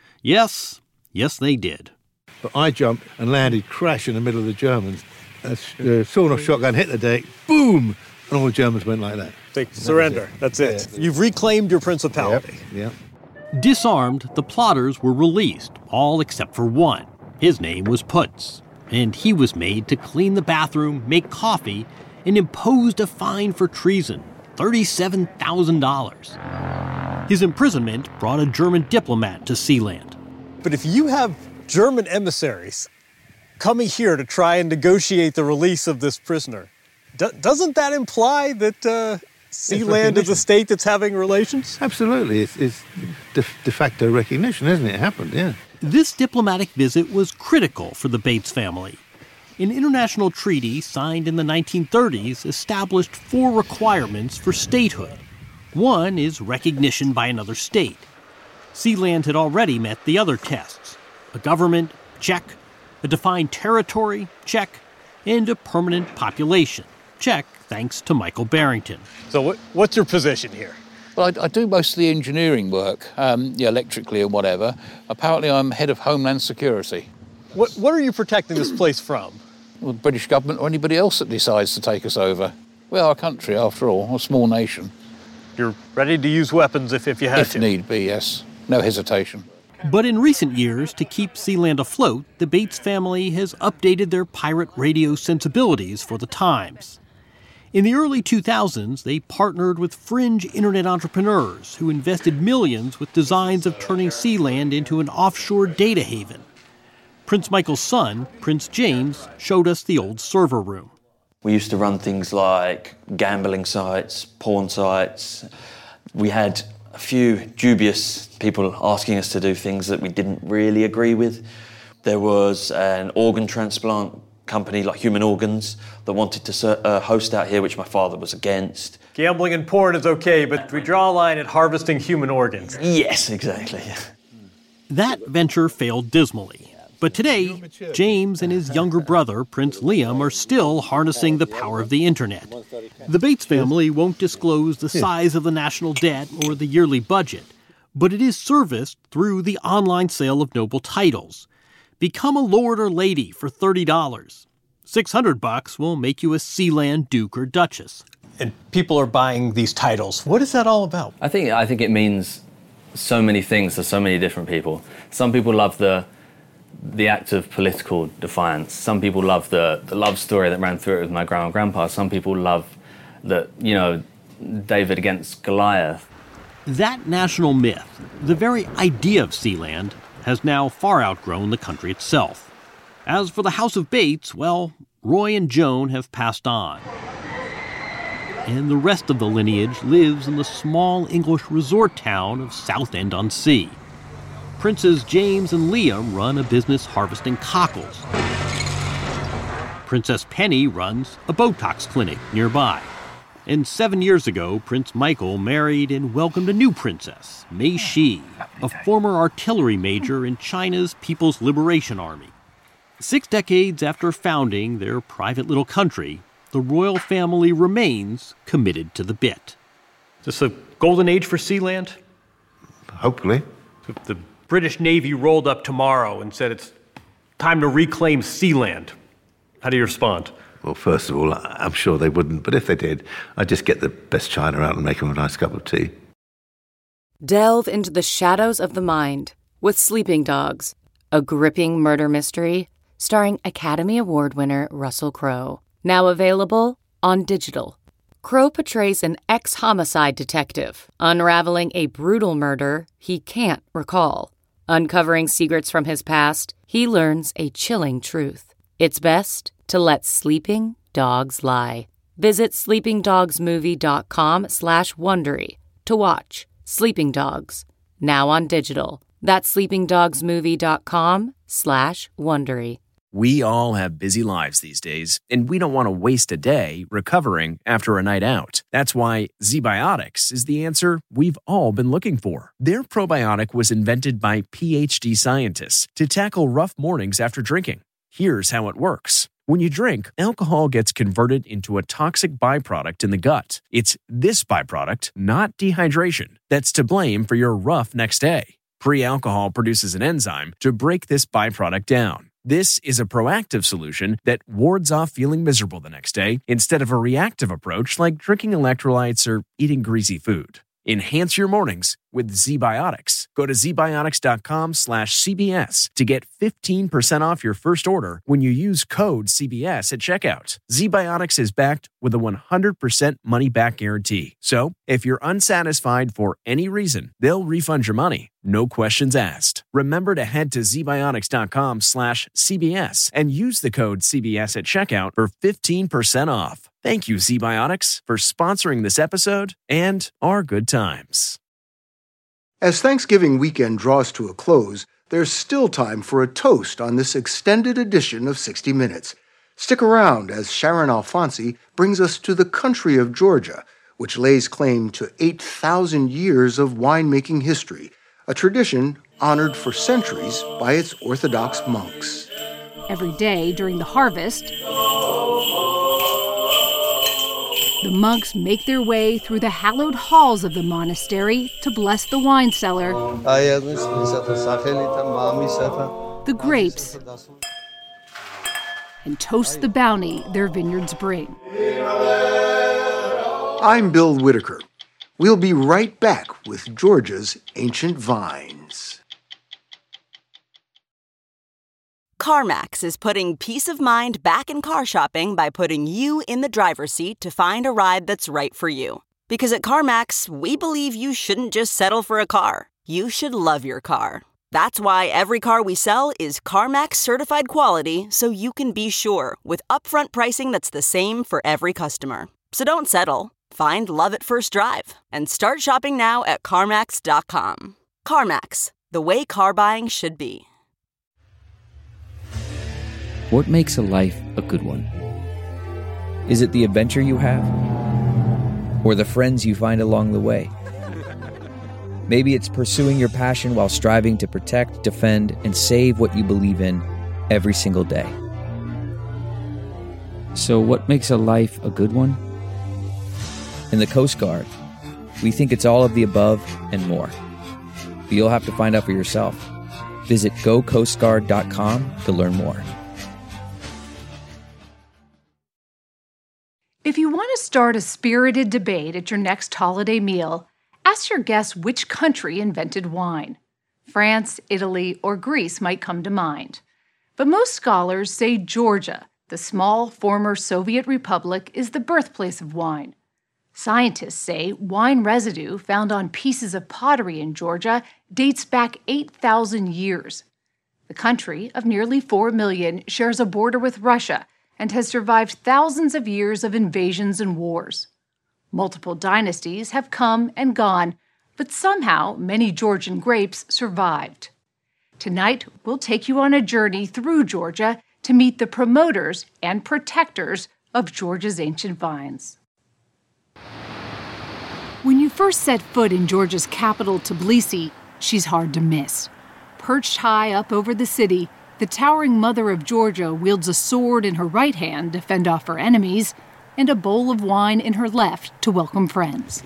Yes, yes they did. But I jumped and landed crash in the middle of the Germans. A uh, sawn-off shotgun hit the deck, boom, and all the Germans went like that. They surrender, that's it. That's it. Yeah. You've reclaimed your principality. Yep, yep. Disarmed, the plotters were released, all except for one. His name was Putz, and he was made to clean the bathroom, make coffee, and imposed a fine for treason, thirty-seven thousand dollars. His imprisonment brought a German diplomat to Sealand. But if you have German emissaries coming here to try and negotiate the release of this prisoner, do- doesn't that imply that uh, Sealand is a state that's having relations? Absolutely. It's, it's de, de facto recognition, isn't it? It happened, yeah. This diplomatic visit was critical for the Bates family. An international treaty signed in the nineteen thirties established four requirements for statehood. One is recognition by another state. Sealand had already met the other tests. A government, check. A defined territory, check. And a permanent population, check, thanks to Michael Barrington. So what, what's your position here? Well, I, I do most of the engineering work, um, yeah, electrically or whatever. Apparently I'm head of Homeland Security. What, what are you protecting this place from? Well, the British government or anybody else that decides to take us over. We're our country, after all, a small nation. You're ready to use weapons if, if you have if to? If need be, yes. No hesitation. But in recent years, to keep Sealand afloat, the Bates family has updated their pirate radio sensibilities for the times. In the early two thousands, they partnered with fringe internet entrepreneurs who invested millions with designs of turning Sealand into an offshore data haven. Prince Michael's son, Prince James, showed us the old server room. We used to run things like gambling sites, porn sites. We had a few dubious people asking us to do things that we didn't really agree with. There was an organ transplant company like Human Organs that wanted to uh, host out here, which my father was against. Gambling and porn is okay, but we draw a line at harvesting human organs. Yes, exactly. That venture failed dismally. But today, James and his younger brother, Prince Liam, are still harnessing the power of the internet. The Bates family won't disclose the size of the national debt or the yearly budget, but it is serviced through the online sale of noble titles. Become a lord or lady for thirty dollars. six hundred bucks will make you a Sealand Duke or Duchess. And people are buying these titles. What is that all about? I think I think it means so many things to so many different people. Some people love the the act of political defiance. Some people love the, the love story that ran through it with my grandma and grandpa. Some people love the, you know, David against Goliath. That national myth, the very idea of Sealand, has now far outgrown the country itself. As for the House of Bates, well, Roy and Joan have passed on. And the rest of the lineage lives in the small English resort town of Southend-on-Sea. Princes James and Liam run a business harvesting cockles. Princess Penny runs a Botox clinic nearby. And seven years ago, Prince Michael married and welcomed a new princess, Mei Shi, a former artillery major in China's People's Liberation Army. Six decades after founding their private little country, the royal family remains committed to the bit. Is this a golden age for Sealand? Hopefully. If the British Navy rolled up tomorrow and said it's time to reclaim Sealand, how do you respond? Well, first of all, I'm sure they wouldn't, but if they did, I'd just get the best china out and make them a nice cup of tea. Delve into the shadows of the mind with Sleeping Dogs, a gripping murder mystery starring Academy Award winner Russell Crowe. Now available on digital. Crowe portrays an ex-homicide detective unraveling a brutal murder he can't recall. Uncovering secrets from his past, he learns a chilling truth. It's best to let sleeping dogs lie. Visit sleepingdogsmovie.com slash Wondery to watch Sleeping Dogs, now on digital. That's sleepingdogsmovie.com slash Wondery. We all have busy lives these days, and we don't want to waste a day recovering after a night out. That's why ZBiotics is the answer we've all been looking for. Their probiotic was invented by P H D scientists to tackle rough mornings after drinking. Here's how it works. When you drink, alcohol gets converted into a toxic byproduct in the gut. It's this byproduct, not dehydration, that's to blame for your rough next day. Pre-alcohol produces an enzyme to break this byproduct down. This is a proactive solution that wards off feeling miserable the next day instead of a reactive approach like drinking electrolytes or eating greasy food. Enhance your mornings with ZBiotics. Go to zbiotics.com slash CBS to get fifteen percent off your first order when you use code C B S at checkout. ZBiotics is backed with a one hundred percent money-back guarantee. So, if you're unsatisfied for any reason, they'll refund your money. No questions asked. Remember to head to zbiotics.com slash CBS and use the code C B S at checkout for fifteen percent off. Thank you, ZBiotics, for sponsoring this episode and our good times. As Thanksgiving weekend draws to a close, there's still time for a toast on this extended edition of sixty minutes. Stick around as Sharon Alfonsi brings us to the country of Georgia, which lays claim to eight thousand years of winemaking history, a tradition honored for centuries by its Orthodox monks. Every day during the harvest, the monks make their way through the hallowed halls of the monastery to bless the wine cellar, the grapes, and toast the bounty their vineyards bring. I'm Bill Whitaker. We'll be right back with Georgia's ancient vines. CarMax is putting peace of mind back in car shopping by putting you in the driver's seat to find a ride that's right for you. Because at CarMax, we believe you shouldn't just settle for a car. You should love your car. That's why every car we sell is CarMax certified quality, so you can be sure with upfront pricing that's the same for every customer. So don't settle. Find love at first drive and start shopping now at CarMax dot com. CarMax, the way car buying should be. What makes a life a good one? Is it the adventure you have? Or the friends you find along the way? Maybe it's pursuing your passion while striving to protect, defend, and save what you believe in every single day. So what makes a life a good one? In the Coast Guard, we think it's all of the above and more. But you'll have to find out for yourself. Visit go coast guard dot com to learn more. If you want to start a spirited debate at your next holiday meal, ask your guests which country invented wine. France, Italy, or Greece might come to mind. But most scholars say Georgia, the small former Soviet republic, is the birthplace of wine. Scientists say wine residue found on pieces of pottery in Georgia dates back eight thousand years. The country, of nearly four million, shares a border with Russia and has survived thousands of years of invasions and wars. Multiple dynasties have come and gone, but somehow many Georgian grapes survived. Tonight, we'll take you on a journey through Georgia to meet the promoters and protectors of Georgia's ancient vines. When you first set foot in Georgia's capital, Tbilisi, she's hard to miss. Perched high up over the city, the towering mother of Georgia wields a sword in her right hand to fend off her enemies and a bowl of wine in her left to welcome friends.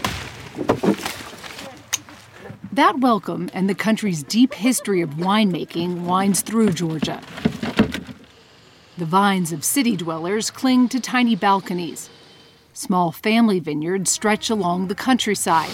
That welcome and the country's deep history of winemaking winds through Georgia. The vines of city dwellers cling to tiny balconies. Small family vineyards stretch along the countryside.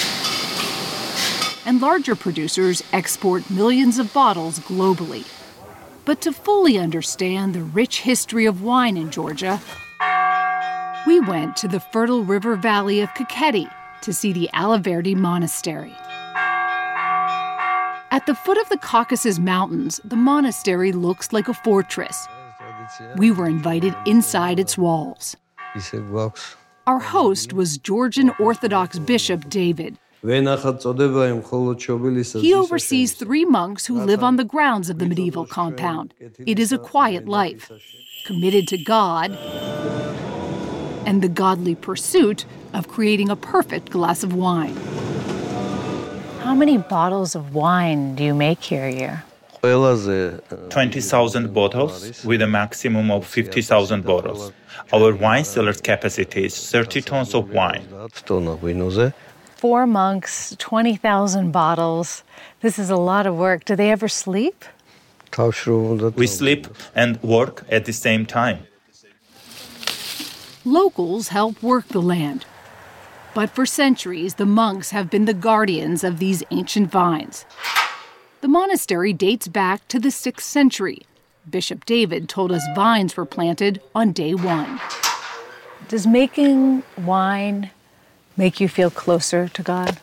And larger producers export millions of bottles globally. But to fully understand the rich history of wine in Georgia, we went to the fertile river valley of Kakheti to see the Alaverdi Monastery. At the foot of the Caucasus Mountains, the monastery looks like a fortress. We were invited inside its walls. Our host was Georgian Orthodox Bishop David. He oversees three monks who live on the grounds of the medieval compound. It is a quiet life, committed to God and the godly pursuit of creating a perfect glass of wine. How many bottles of wine do you make here a year? twenty thousand bottles with a maximum of fifty thousand bottles. Our wine cellar's capacity is thirty tons of wine. Four monks, twenty thousand bottles. This is a lot of work. Do they ever sleep? We sleep and work at the same time. Locals help work the land. But for centuries, the monks have been the guardians of these ancient vines. The monastery dates back to the sixth century. Bishop David told us vines were planted on day one. Does making wine make you feel closer to God?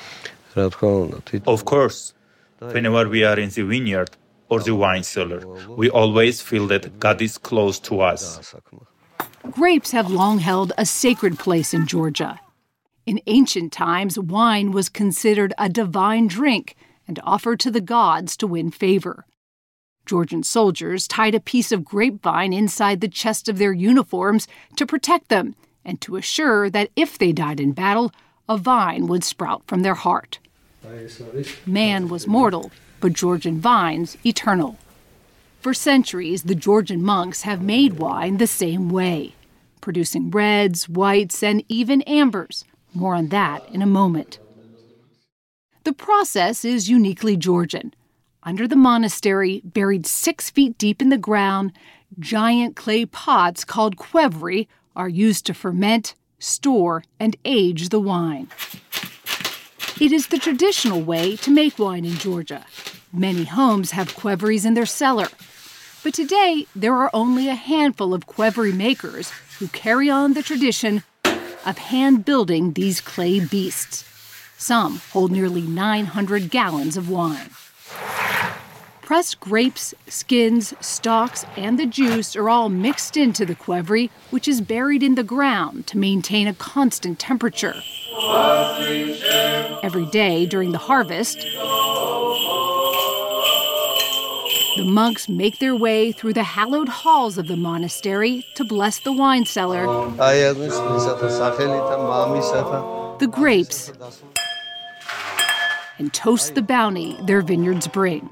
Of course. Whenever we are in the vineyard or the wine cellar, we always feel that God is close to us. Grapes have long held a sacred place in Georgia. In ancient times, wine was considered a divine drink and offered to the gods to win favor. Georgian soldiers tied a piece of grapevine inside the chest of their uniforms to protect them and to assure that if they died in battle, a vine would sprout from their heart. Man was mortal, but Georgian vines eternal. For centuries, the Georgian monks have made wine the same way, producing reds, whites, and even ambers. More on that in a moment. The process is uniquely Georgian. Under the monastery, buried six feet deep in the ground, giant clay pots called qvevri are used to ferment, store, and age the wine. It is the traditional way to make wine in Georgia. Many homes have qvevris in their cellar. But today, there are only a handful of qvevri makers who carry on the tradition of hand-building these clay beasts. Some hold nearly nine hundred gallons of wine. Pressed grapes, skins, stalks, and the juice are all mixed into the qvevri, which is buried in the ground to maintain a constant temperature. Every day during the harvest, the monks make their way through the hallowed halls of the monastery to bless the wine cellar, the grapes, and toast the bounty their vineyards bring.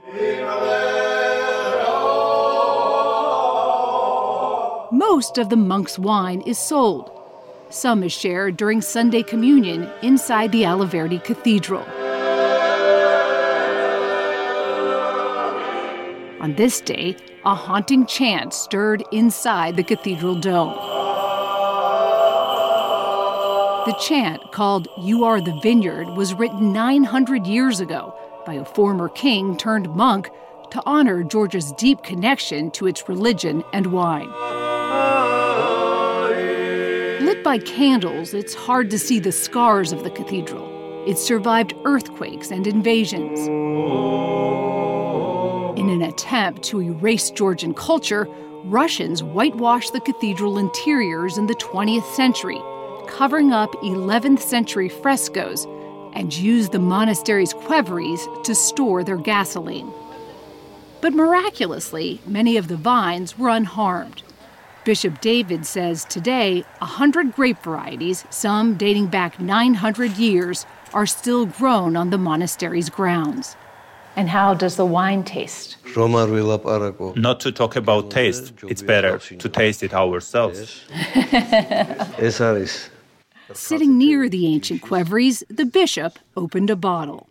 Most of the monk's wine is sold. Some is shared during Sunday communion inside the Alaverdi Cathedral. On this day, a haunting chant stirred inside the cathedral dome. The chant, called "You Are the Vineyard," was written nine hundred years ago by a former king turned monk to honor Georgia's deep connection to its religion and wine. Lit by candles, it's hard to see the scars of the cathedral. It survived earthquakes and invasions. In an attempt to erase Georgian culture, Russians whitewashed the cathedral interiors in the twentieth century, covering up eleventh century frescoes, and used the monastery's qvevris to store their gasoline. But miraculously, many of the vines were unharmed. Bishop David says today, a hundred grape varieties, some dating back nine hundred years, are still grown on the monastery's grounds. And how does the wine taste? Not to talk about taste, it's better to taste it ourselves. Sitting near the ancient qvevris, the bishop opened a bottle.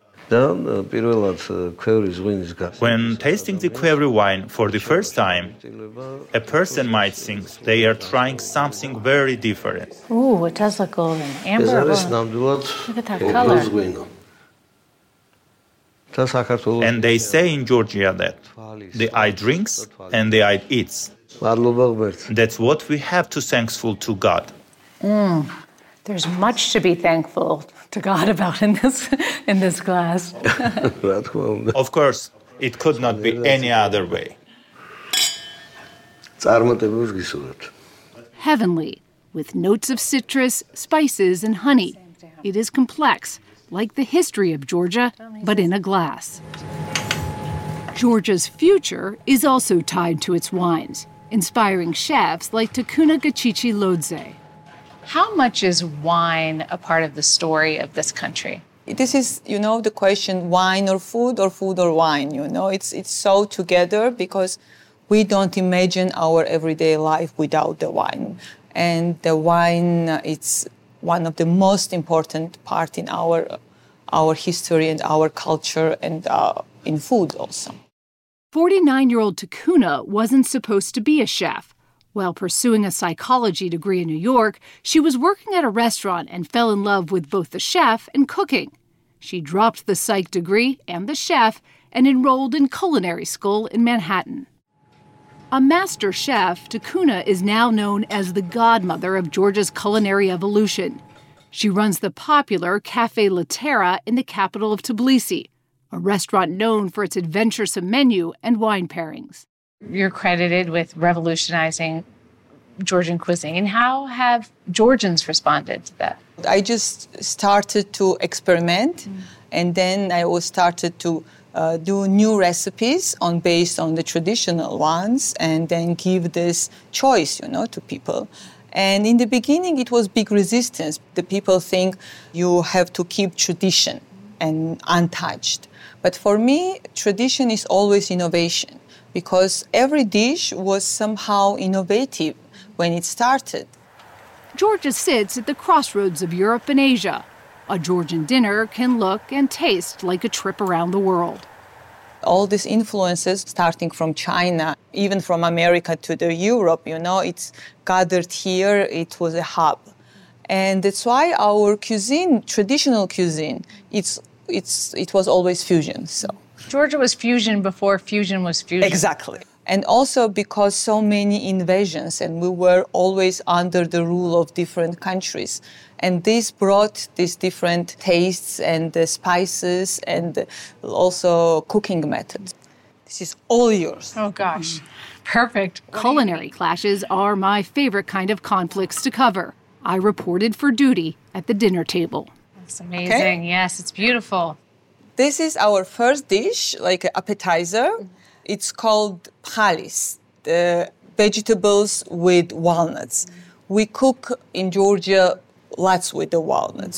When tasting the qvevri wine for the first time, a person might think they are trying something very different. Ooh, it does look golden. Amber. Look at that color. And they say in Georgia that the eye drinks and the eye eats. That's what we have to thankful to God. Mm. There's much to be thankful to God about in this in this glass. Of course, it could not be any other way. Heavenly, with notes of citrus, spices, and honey. It is complex, like the history of Georgia, but in a glass. Georgia's future is also tied to its wines, inspiring chefs like Takuna Gachichi Lodze. How much is wine a part of the story of this country? This is, you know, the question, wine or food or food or wine, you know. It's it's so together because we don't imagine our everyday life without the wine. And the wine, it's one of the most important part in our, our history and our culture and uh, in food also. forty-nine-year-old Takuna wasn't supposed to be a chef. While pursuing a psychology degree in New York, she was working at a restaurant and fell in love with both the chef and cooking. She dropped the psych degree and the chef and enrolled in culinary school in Manhattan. A master chef, Takuna is now known as the godmother of Georgia's culinary evolution. She runs the popular Cafe La Terra in the capital of Tbilisi, a restaurant known for its adventuresome menu and wine pairings. You're credited with revolutionizing Georgian cuisine. How have Georgians responded to that? I just started to experiment, mm. and then I was started to uh, do new recipes on based on the traditional ones, and then give this choice, you know, to people. And in the beginning, it was big resistance. The people think you have to keep tradition and untouched. But for me, tradition is always innovation, because every dish was somehow innovative when it started. Georgia sits at the crossroads of Europe and Asia. A Georgian dinner can look and taste like a trip around the world. All these influences, starting from China, even from America to the Europe, you know, it's gathered here, it was a hub. And that's why our cuisine, traditional cuisine, it's, it's, it was always fusion, so. Georgia was fusion before fusion was fusion. Exactly. And also because so many invasions, and we were always under the rule of different countries. And this brought these different tastes and the spices and also cooking methods. This is all yours. Oh, gosh. Perfect. Culinary clashes are my favorite kind of conflicts to cover. I reported for duty at the dinner table. That's amazing. Okay. Yes, it's beautiful. This is our first dish, like an appetizer. It's called phalis, the vegetables with walnuts. We cook in Georgia lots with the walnuts.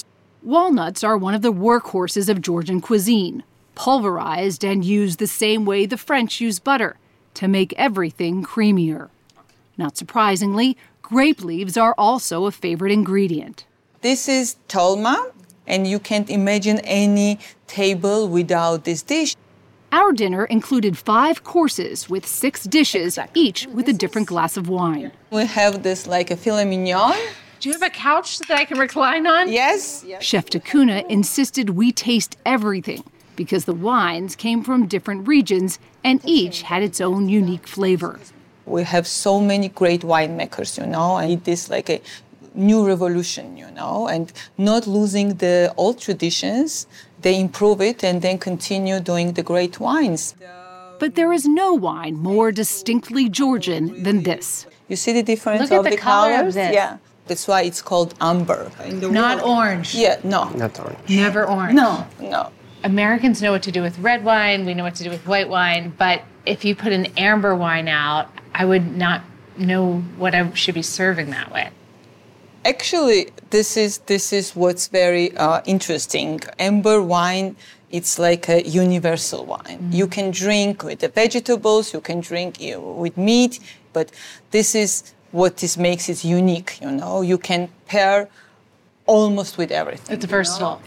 Walnuts are one of the workhorses of Georgian cuisine, pulverized and used the same way the French use butter, to make everything creamier. Not surprisingly, grape leaves are also a favorite ingredient. This is tolma, and you can't imagine any table without this dish. Our dinner included five courses with six dishes, each with a different glass of wine. We have this like a filet mignon. Do you have a couch that I can recline on? Yes. Chef Takuna insisted we taste everything because the wines came from different regions and each had its own unique flavor. We have so many great winemakers, you know, and it is like a new revolution, you know, and not losing the old traditions. They improve it and then continue doing the great wines. But there is no wine more distinctly Georgian than this. You see the difference Look at of the the, color of colors? this. Yeah. That's why it's called amber. Not orange. Yeah, no. Not orange. Never orange. No, no. Americans know what to do with red wine, we know what to do with white wine, but if you put an amber wine out, I would not know what I should be serving that with. Actually, this is this is what's very uh, interesting. Amber wine, it's like a universal wine. Mm-hmm. You can drink with the vegetables, you can drink with meat, but this is what this makes it unique, you know. You can pair almost with everything. It's versatile.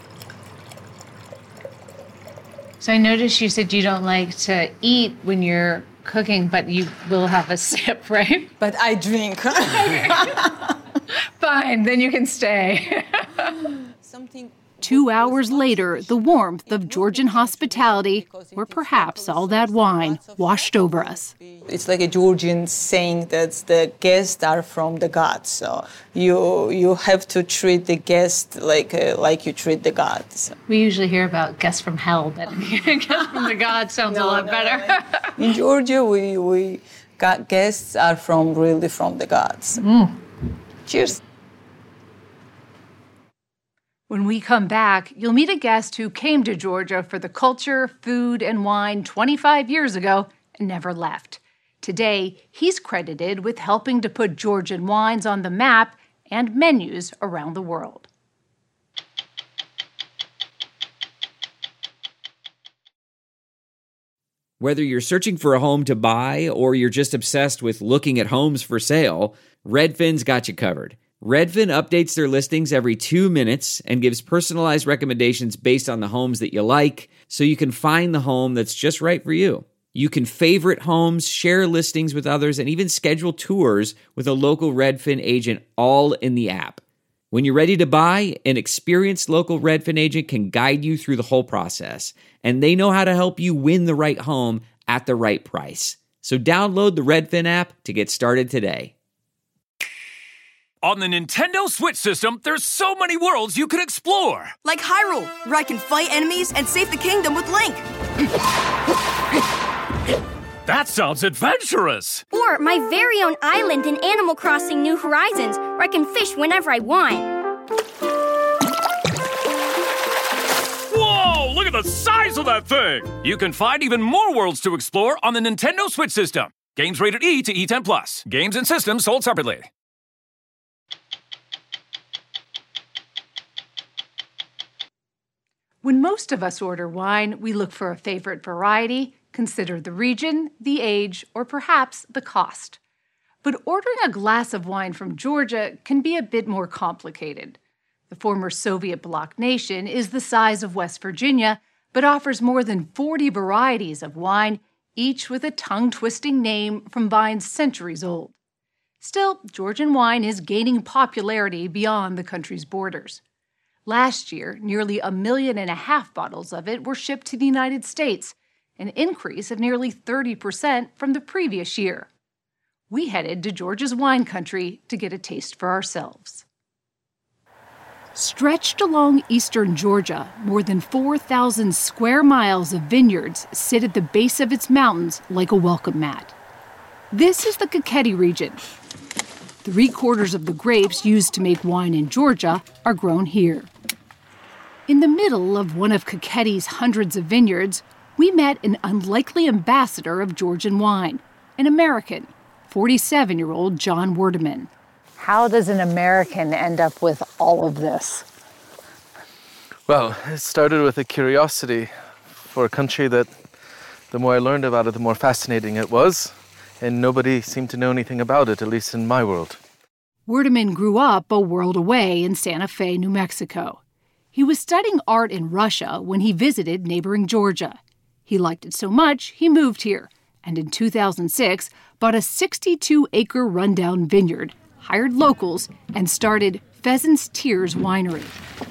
So I noticed you said you don't like to eat when you're cooking, but you will have a sip, right? But I drink. Fine, then you can stay. Something. Two hours later, the warmth of Georgian hospitality, or perhaps all that wine, washed over us. It's like a Georgian saying that the guests are from the gods. So you you have to treat the guest like uh, like you treat the gods. We usually hear about guests from hell, but guests from the gods sounds no, a lot no, better. No. In Georgia, we we got guests are from really from the gods. Mm. Cheers. When we come back, you'll meet a guest who came to Georgia for the culture, food, and wine twenty-five years ago and never left. Today, he's credited with helping to put Georgian wines on the map and menus around the world. Whether you're searching for a home to buy or you're just obsessed with looking at homes for sale, Redfin's got you covered. Redfin updates their listings every two minutes and gives personalized recommendations based on the homes that you like, so you can find the home that's just right for you. You can favorite homes, share listings with others, and even schedule tours with a local Redfin agent all in the app. When you're ready to buy, an experienced local Redfin agent can guide you through the whole process, and they know how to help you win the right home at the right price. So download the Redfin app to get started today. On the Nintendo Switch system, there's so many worlds you can explore. Like Hyrule, where I can fight enemies and save the kingdom with Link. That sounds adventurous. Or my very own island in Animal Crossing New Horizons, where I can fish whenever I want. Whoa, look at the size of that thing. You can find even more worlds to explore on the Nintendo Switch system. Games rated E to E ten plus. Games and systems sold separately. When most of us order wine, we look for a favorite variety, consider the region, the age, or perhaps the cost. But ordering a glass of wine from Georgia can be a bit more complicated. The former Soviet bloc nation is the size of West Virginia, but offers more than forty varieties of wine, each with a tongue-twisting name from vines centuries old. Still, Georgian wine is gaining popularity beyond the country's borders. Last year, nearly a million and a half bottles of it were shipped to the United States, an increase of nearly thirty percent from the previous year. We headed to Georgia's wine country to get a taste for ourselves. Stretched along eastern Georgia, more than four thousand square miles of vineyards sit at the base of its mountains like a welcome mat. This is the Kakheti region. Three quarters of the grapes used to make wine in Georgia are grown here. In the middle of one of Kakheti's hundreds of vineyards, we met an unlikely ambassador of Georgian wine, an American, forty-seven-year-old John Werdeman. How does an American end up with all of this? Well, it started with a curiosity for a country that the more I learned about it, the more fascinating it was, and nobody seemed to know anything about it, at least in my world. Werdeman grew up a world away in Santa Fe, New Mexico. He was studying art in Russia when he visited neighboring Georgia. He liked it so much, he moved here, and in two thousand six bought a sixty-two acre rundown vineyard, hired locals, and started Pheasant's Tears Winery.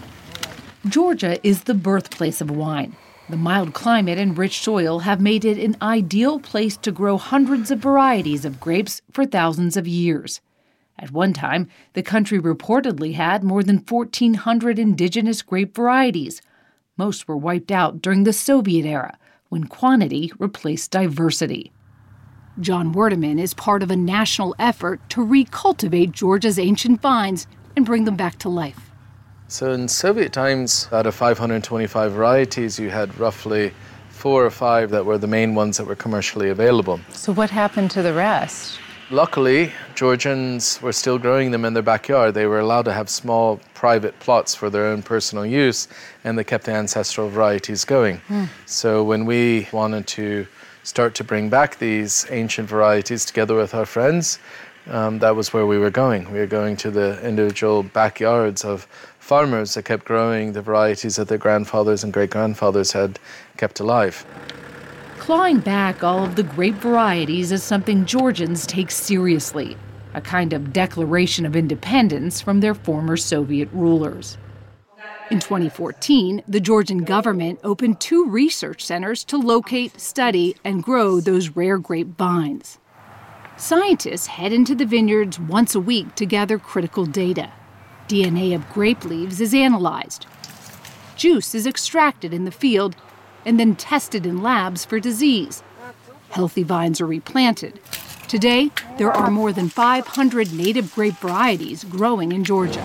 Georgia is the birthplace of wine. The mild climate and rich soil have made it an ideal place to grow hundreds of varieties of grapes for thousands of years. At one time, the country reportedly had more than fourteen hundred indigenous grape varieties. Most were wiped out during the Soviet era, when quantity replaced diversity. John Werdeman is part of a national effort to recultivate Georgia's ancient vines and bring them back to life. So in Soviet times, out of five hundred twenty-five varieties, you had roughly four or five that were the main ones that were commercially available. So what happened to the rest? Luckily, Georgians were still growing them in their backyard. They were allowed to have small private plots for their own personal use, and they kept the ancestral varieties going. Mm. So when we wanted to start to bring back these ancient varieties together with our friends, um, that was where we were going. We were going to the individual backyards of farmers that kept growing the varieties that their grandfathers and great-grandfathers had kept alive. Clawing back all of the grape varieties is something Georgians take seriously, a kind of declaration of independence from their former Soviet rulers. In twenty fourteen, the Georgian government opened two research centers to locate, study, and grow those rare grape vines. Scientists head into the vineyards once a week to gather critical data. D N A of grape leaves is analyzed. Juice is extracted in the field and then tested in labs for disease. Healthy vines are replanted. Today, there are more than five hundred native grape varieties growing in Georgia.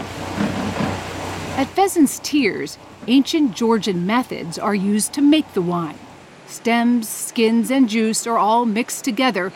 At Pheasant's Tears, ancient Georgian methods are used to make the wine. Stems, skins, and juice are all mixed together,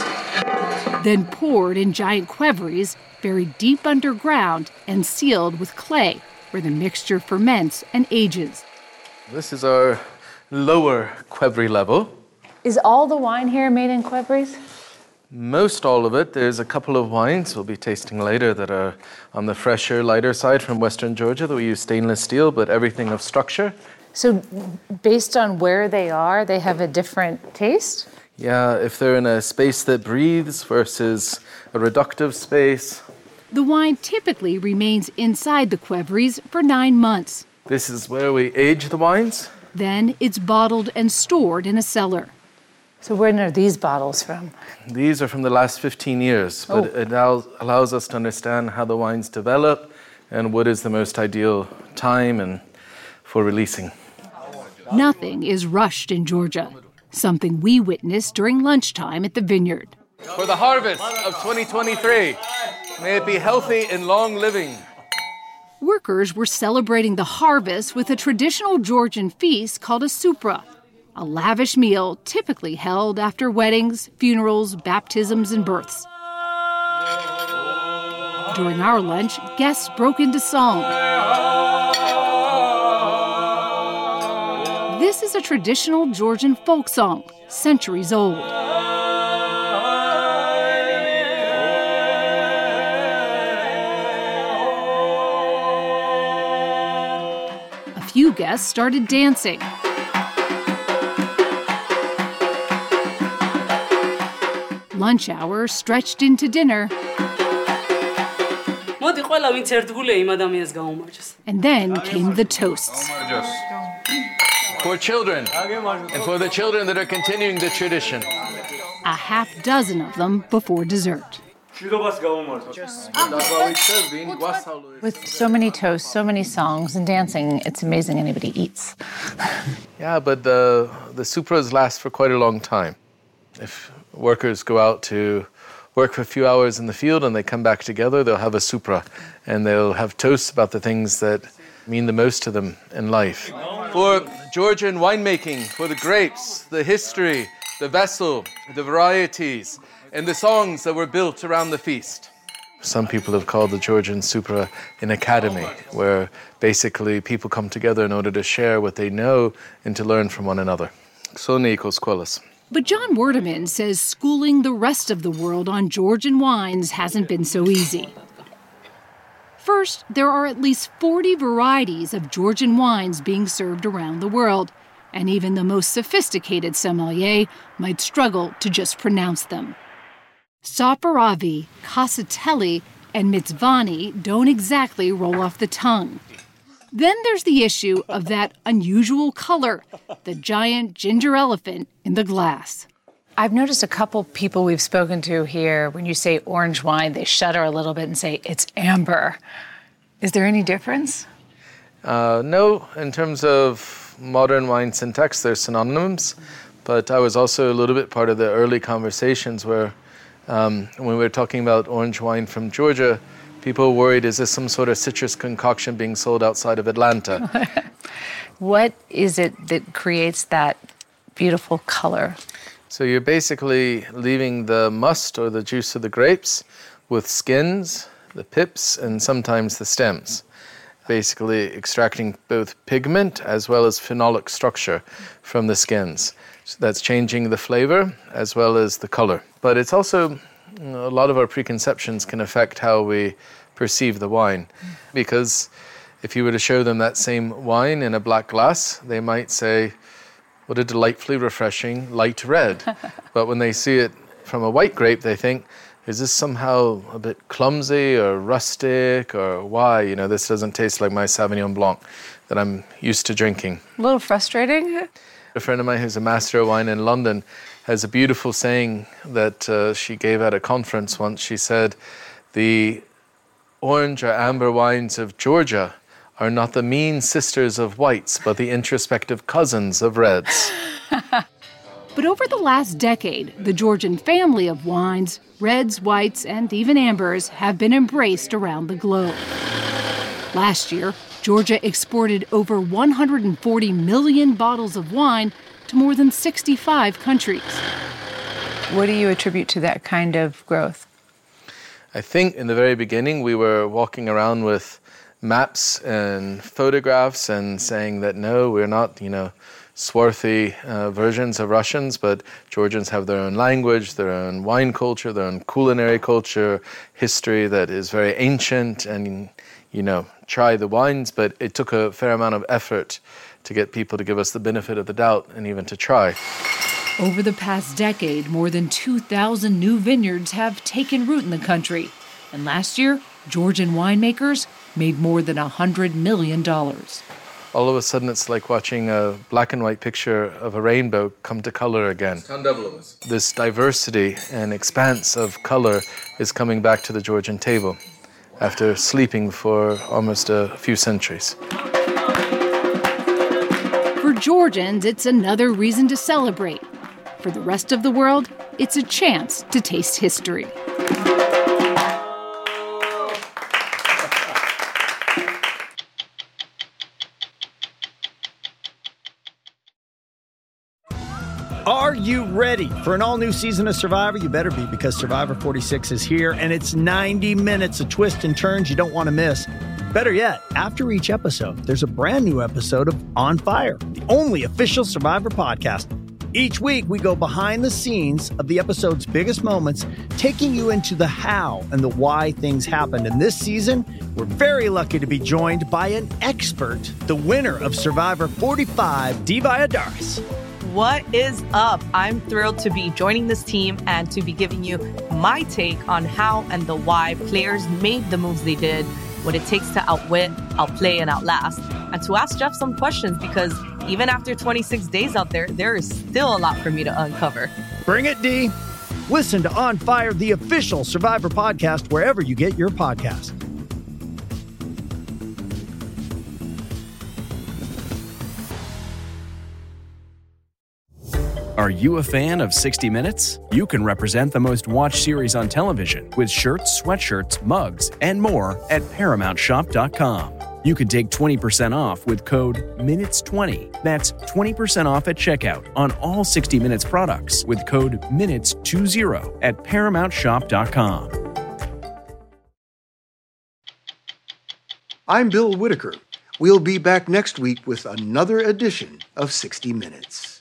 then poured in giant qvevris buried deep underground and sealed with clay, where the mixture ferments and ages. This is our lower qvevri level. Is all the wine here made in qvevris? Most all of it. There's a couple of wines we'll be tasting later that are on the fresher, lighter side from Western Georgia that we use stainless steel, but everything of structure. So based on where they are, they have a different taste? Yeah, if they're in a space that breathes versus a reductive space. The wine typically remains inside the qvevris for nine months. This is where we age the wines. Then it's bottled and stored in a cellar. So where are these bottles from? These are from the last fifteen years, but oh. it now allows us to understand how the wines develop and what is the most ideal time and for releasing. Nothing is rushed in Georgia, something we witnessed during lunchtime at the vineyard. For the harvest of twenty twenty-three, may it be healthy and long living. Workers were celebrating the harvest with a traditional Georgian feast called a supra, a lavish meal typically held after weddings, funerals, baptisms, and births. During our lunch, guests broke into song. This is a traditional Georgian folk song, centuries old. A few guests started dancing. Lunch hour stretched into dinner. And then came the toasts. For children, and for the children that are continuing the tradition. A half dozen of them before dessert. With so many toasts, so many songs, and dancing, it's amazing anybody eats. Yeah, but the, the supras last for quite a long time. If workers go out to work for a few hours in the field and they come back together, they'll have a supra, and they'll have toasts about the things that mean the most to them in life. For Georgian winemaking, for the grapes, the history, the vessel, the varieties, and the songs that were built around the feast. Some people have called the Georgian Supra an academy, where basically people come together in order to share what they know and to learn from one another. Soni Kosquelis. But John Werdeman says schooling the rest of the world on Georgian wines hasn't been so easy. First, there are at least forty varieties of Georgian wines being served around the world, and even the most sophisticated sommelier might struggle to just pronounce them. Saperavi, Casatelli, and Mitzvani don't exactly roll off the tongue. Then there's the issue of that unusual color, the giant ginger elephant in the glass. I've noticed a couple people we've spoken to here, when you say orange wine, they shudder a little bit and say, it's amber. Is there any difference? Uh, no, in terms of modern wine syntax, they're synonyms. But I was also a little bit part of the early conversations where Um, when we were talking about orange wine from Georgia, people worried, is this some sort of citrus concoction being sold outside of Atlanta? What is it that creates that beautiful color? So you're basically leaving the must or the juice of the grapes with skins, the pips, and sometimes the stems. Basically extracting both pigment as well as phenolic structure from the skins. So that's changing the flavor as well as the color. But it's also, you know, a lot of our preconceptions can affect how we perceive the wine. Because if you were to show them that same wine in a black glass, they might say, what a delightfully refreshing light red. But when they see it from a white grape, they think, is this somehow a bit clumsy or rustic, or why? You know, this doesn't taste like my Sauvignon Blanc that I'm used to drinking. A little frustrating. A friend of mine who's a master of wine in London has a beautiful saying that uh, she gave at a conference once. She said, the orange or amber wines of Georgia are not the mean sisters of whites, but the introspective cousins of reds. But over the last decade, the Georgian family of wines, reds, whites, and even ambers, have been embraced around the globe. Last year, Georgia exported over one hundred forty million bottles of wine to more than sixty-five countries. What do you attribute to that kind of growth? I think in the very beginning, we were walking around with maps and photographs and saying that, no, we're not, you know, swarthy uh, versions of Russians, but Georgians have their own language, their own wine culture, their own culinary culture, history that is very ancient, and, you know, try the wines. But it took a fair amount of effort to get people to give us the benefit of the doubt and even to try. Over the past decade, more than two thousand new vineyards have taken root in the country. And last year, Georgian winemakers made more than one hundred million dollars. All of a sudden, it's like watching a black and white picture of a rainbow come to color again. This diversity and expanse of color is coming back to the Georgian table after sleeping for almost a few centuries. For Georgians, it's another reason to celebrate. For the rest of the world, it's a chance to taste history. Are you ready for an all-new season of Survivor? You better be, because Survivor forty-six is here, and it's ninety minutes of twists and turns you don't want to miss. Better yet, after each episode, there's a brand new episode of On Fire, the only official Survivor podcast. Each week, we go behind the scenes of the episode's biggest moments, taking you into the how and the why things happened. And this season, we're very lucky to be joined by an expert, the winner of Survivor forty-five, Dee Valladares. What is up? I'm thrilled to be joining this team and to be giving you my take on how and the why players made the moves they did, what it takes to outwit, outplay, and outlast, and to ask Jeff some questions, because even after twenty-six days out there, there is still a lot for me to uncover. Bring it, Dee. Listen to On Fire, the official Survivor podcast, wherever you get your podcast. Are you a fan of sixty minutes? You can represent the most watched series on television with shirts, sweatshirts, mugs, and more at paramount shop dot com. You can take twenty percent off with code minutes twenty. That's twenty percent off at checkout on all sixty minutes products with code minutes twenty at paramount shop dot com. I'm Bill Whitaker. We'll be back next week with another edition of sixty minutes.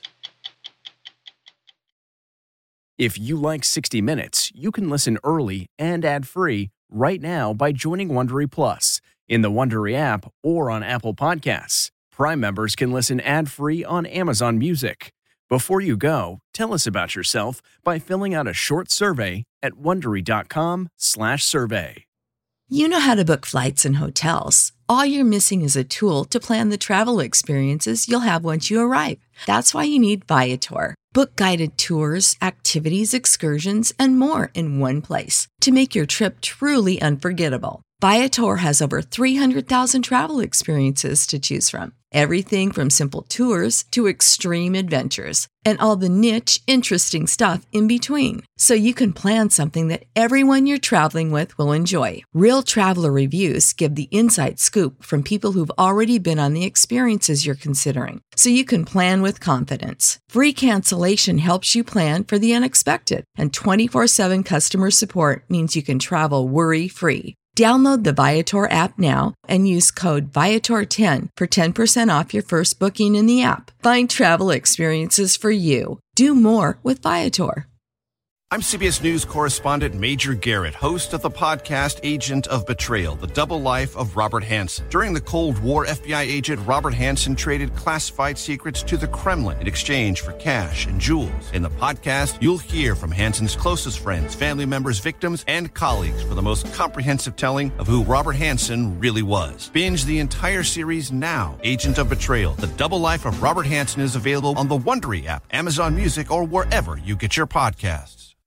If you like sixty minutes, you can listen early and ad-free right now by joining Wondery Plus in the Wondery app or on Apple Podcasts. Prime members can listen ad-free on Amazon Music. Before you go, tell us about yourself by filling out a short survey at Wondery.com slash survey. You know how to book flights and hotels. All you're missing is a tool to plan the travel experiences you'll have once you arrive. That's why you need Viator. Book guided tours, activities, excursions, and more in one place to make your trip truly unforgettable. Viator has over three hundred thousand travel experiences to choose from. Everything from simple tours to extreme adventures and all the niche, interesting stuff in between. So you can plan something that everyone you're traveling with will enjoy. Real traveler reviews give the inside scoop from people who've already been on the experiences you're considering. So you can plan with confidence. Free cancellation helps you plan for the unexpected. And twenty-four seven customer support means you can travel worry-free. Download the Viator app now and use code Viator ten for ten percent off your first booking in the app. Find travel experiences for you. Do more with Viator. I'm C B S News correspondent Major Garrett, host of the podcast Agent of Betrayal, The Double Life of Robert Hanssen. During the Cold War, F B I agent Robert Hanssen traded classified secrets to the Kremlin in exchange for cash and jewels. In the podcast, you'll hear from Hanssen's closest friends, family members, victims, and colleagues for the most comprehensive telling of who Robert Hanssen really was. Binge the entire series now. Agent of Betrayal, The Double Life of Robert Hanssen is available on the Wondery app, Amazon Music, or wherever you get your podcasts.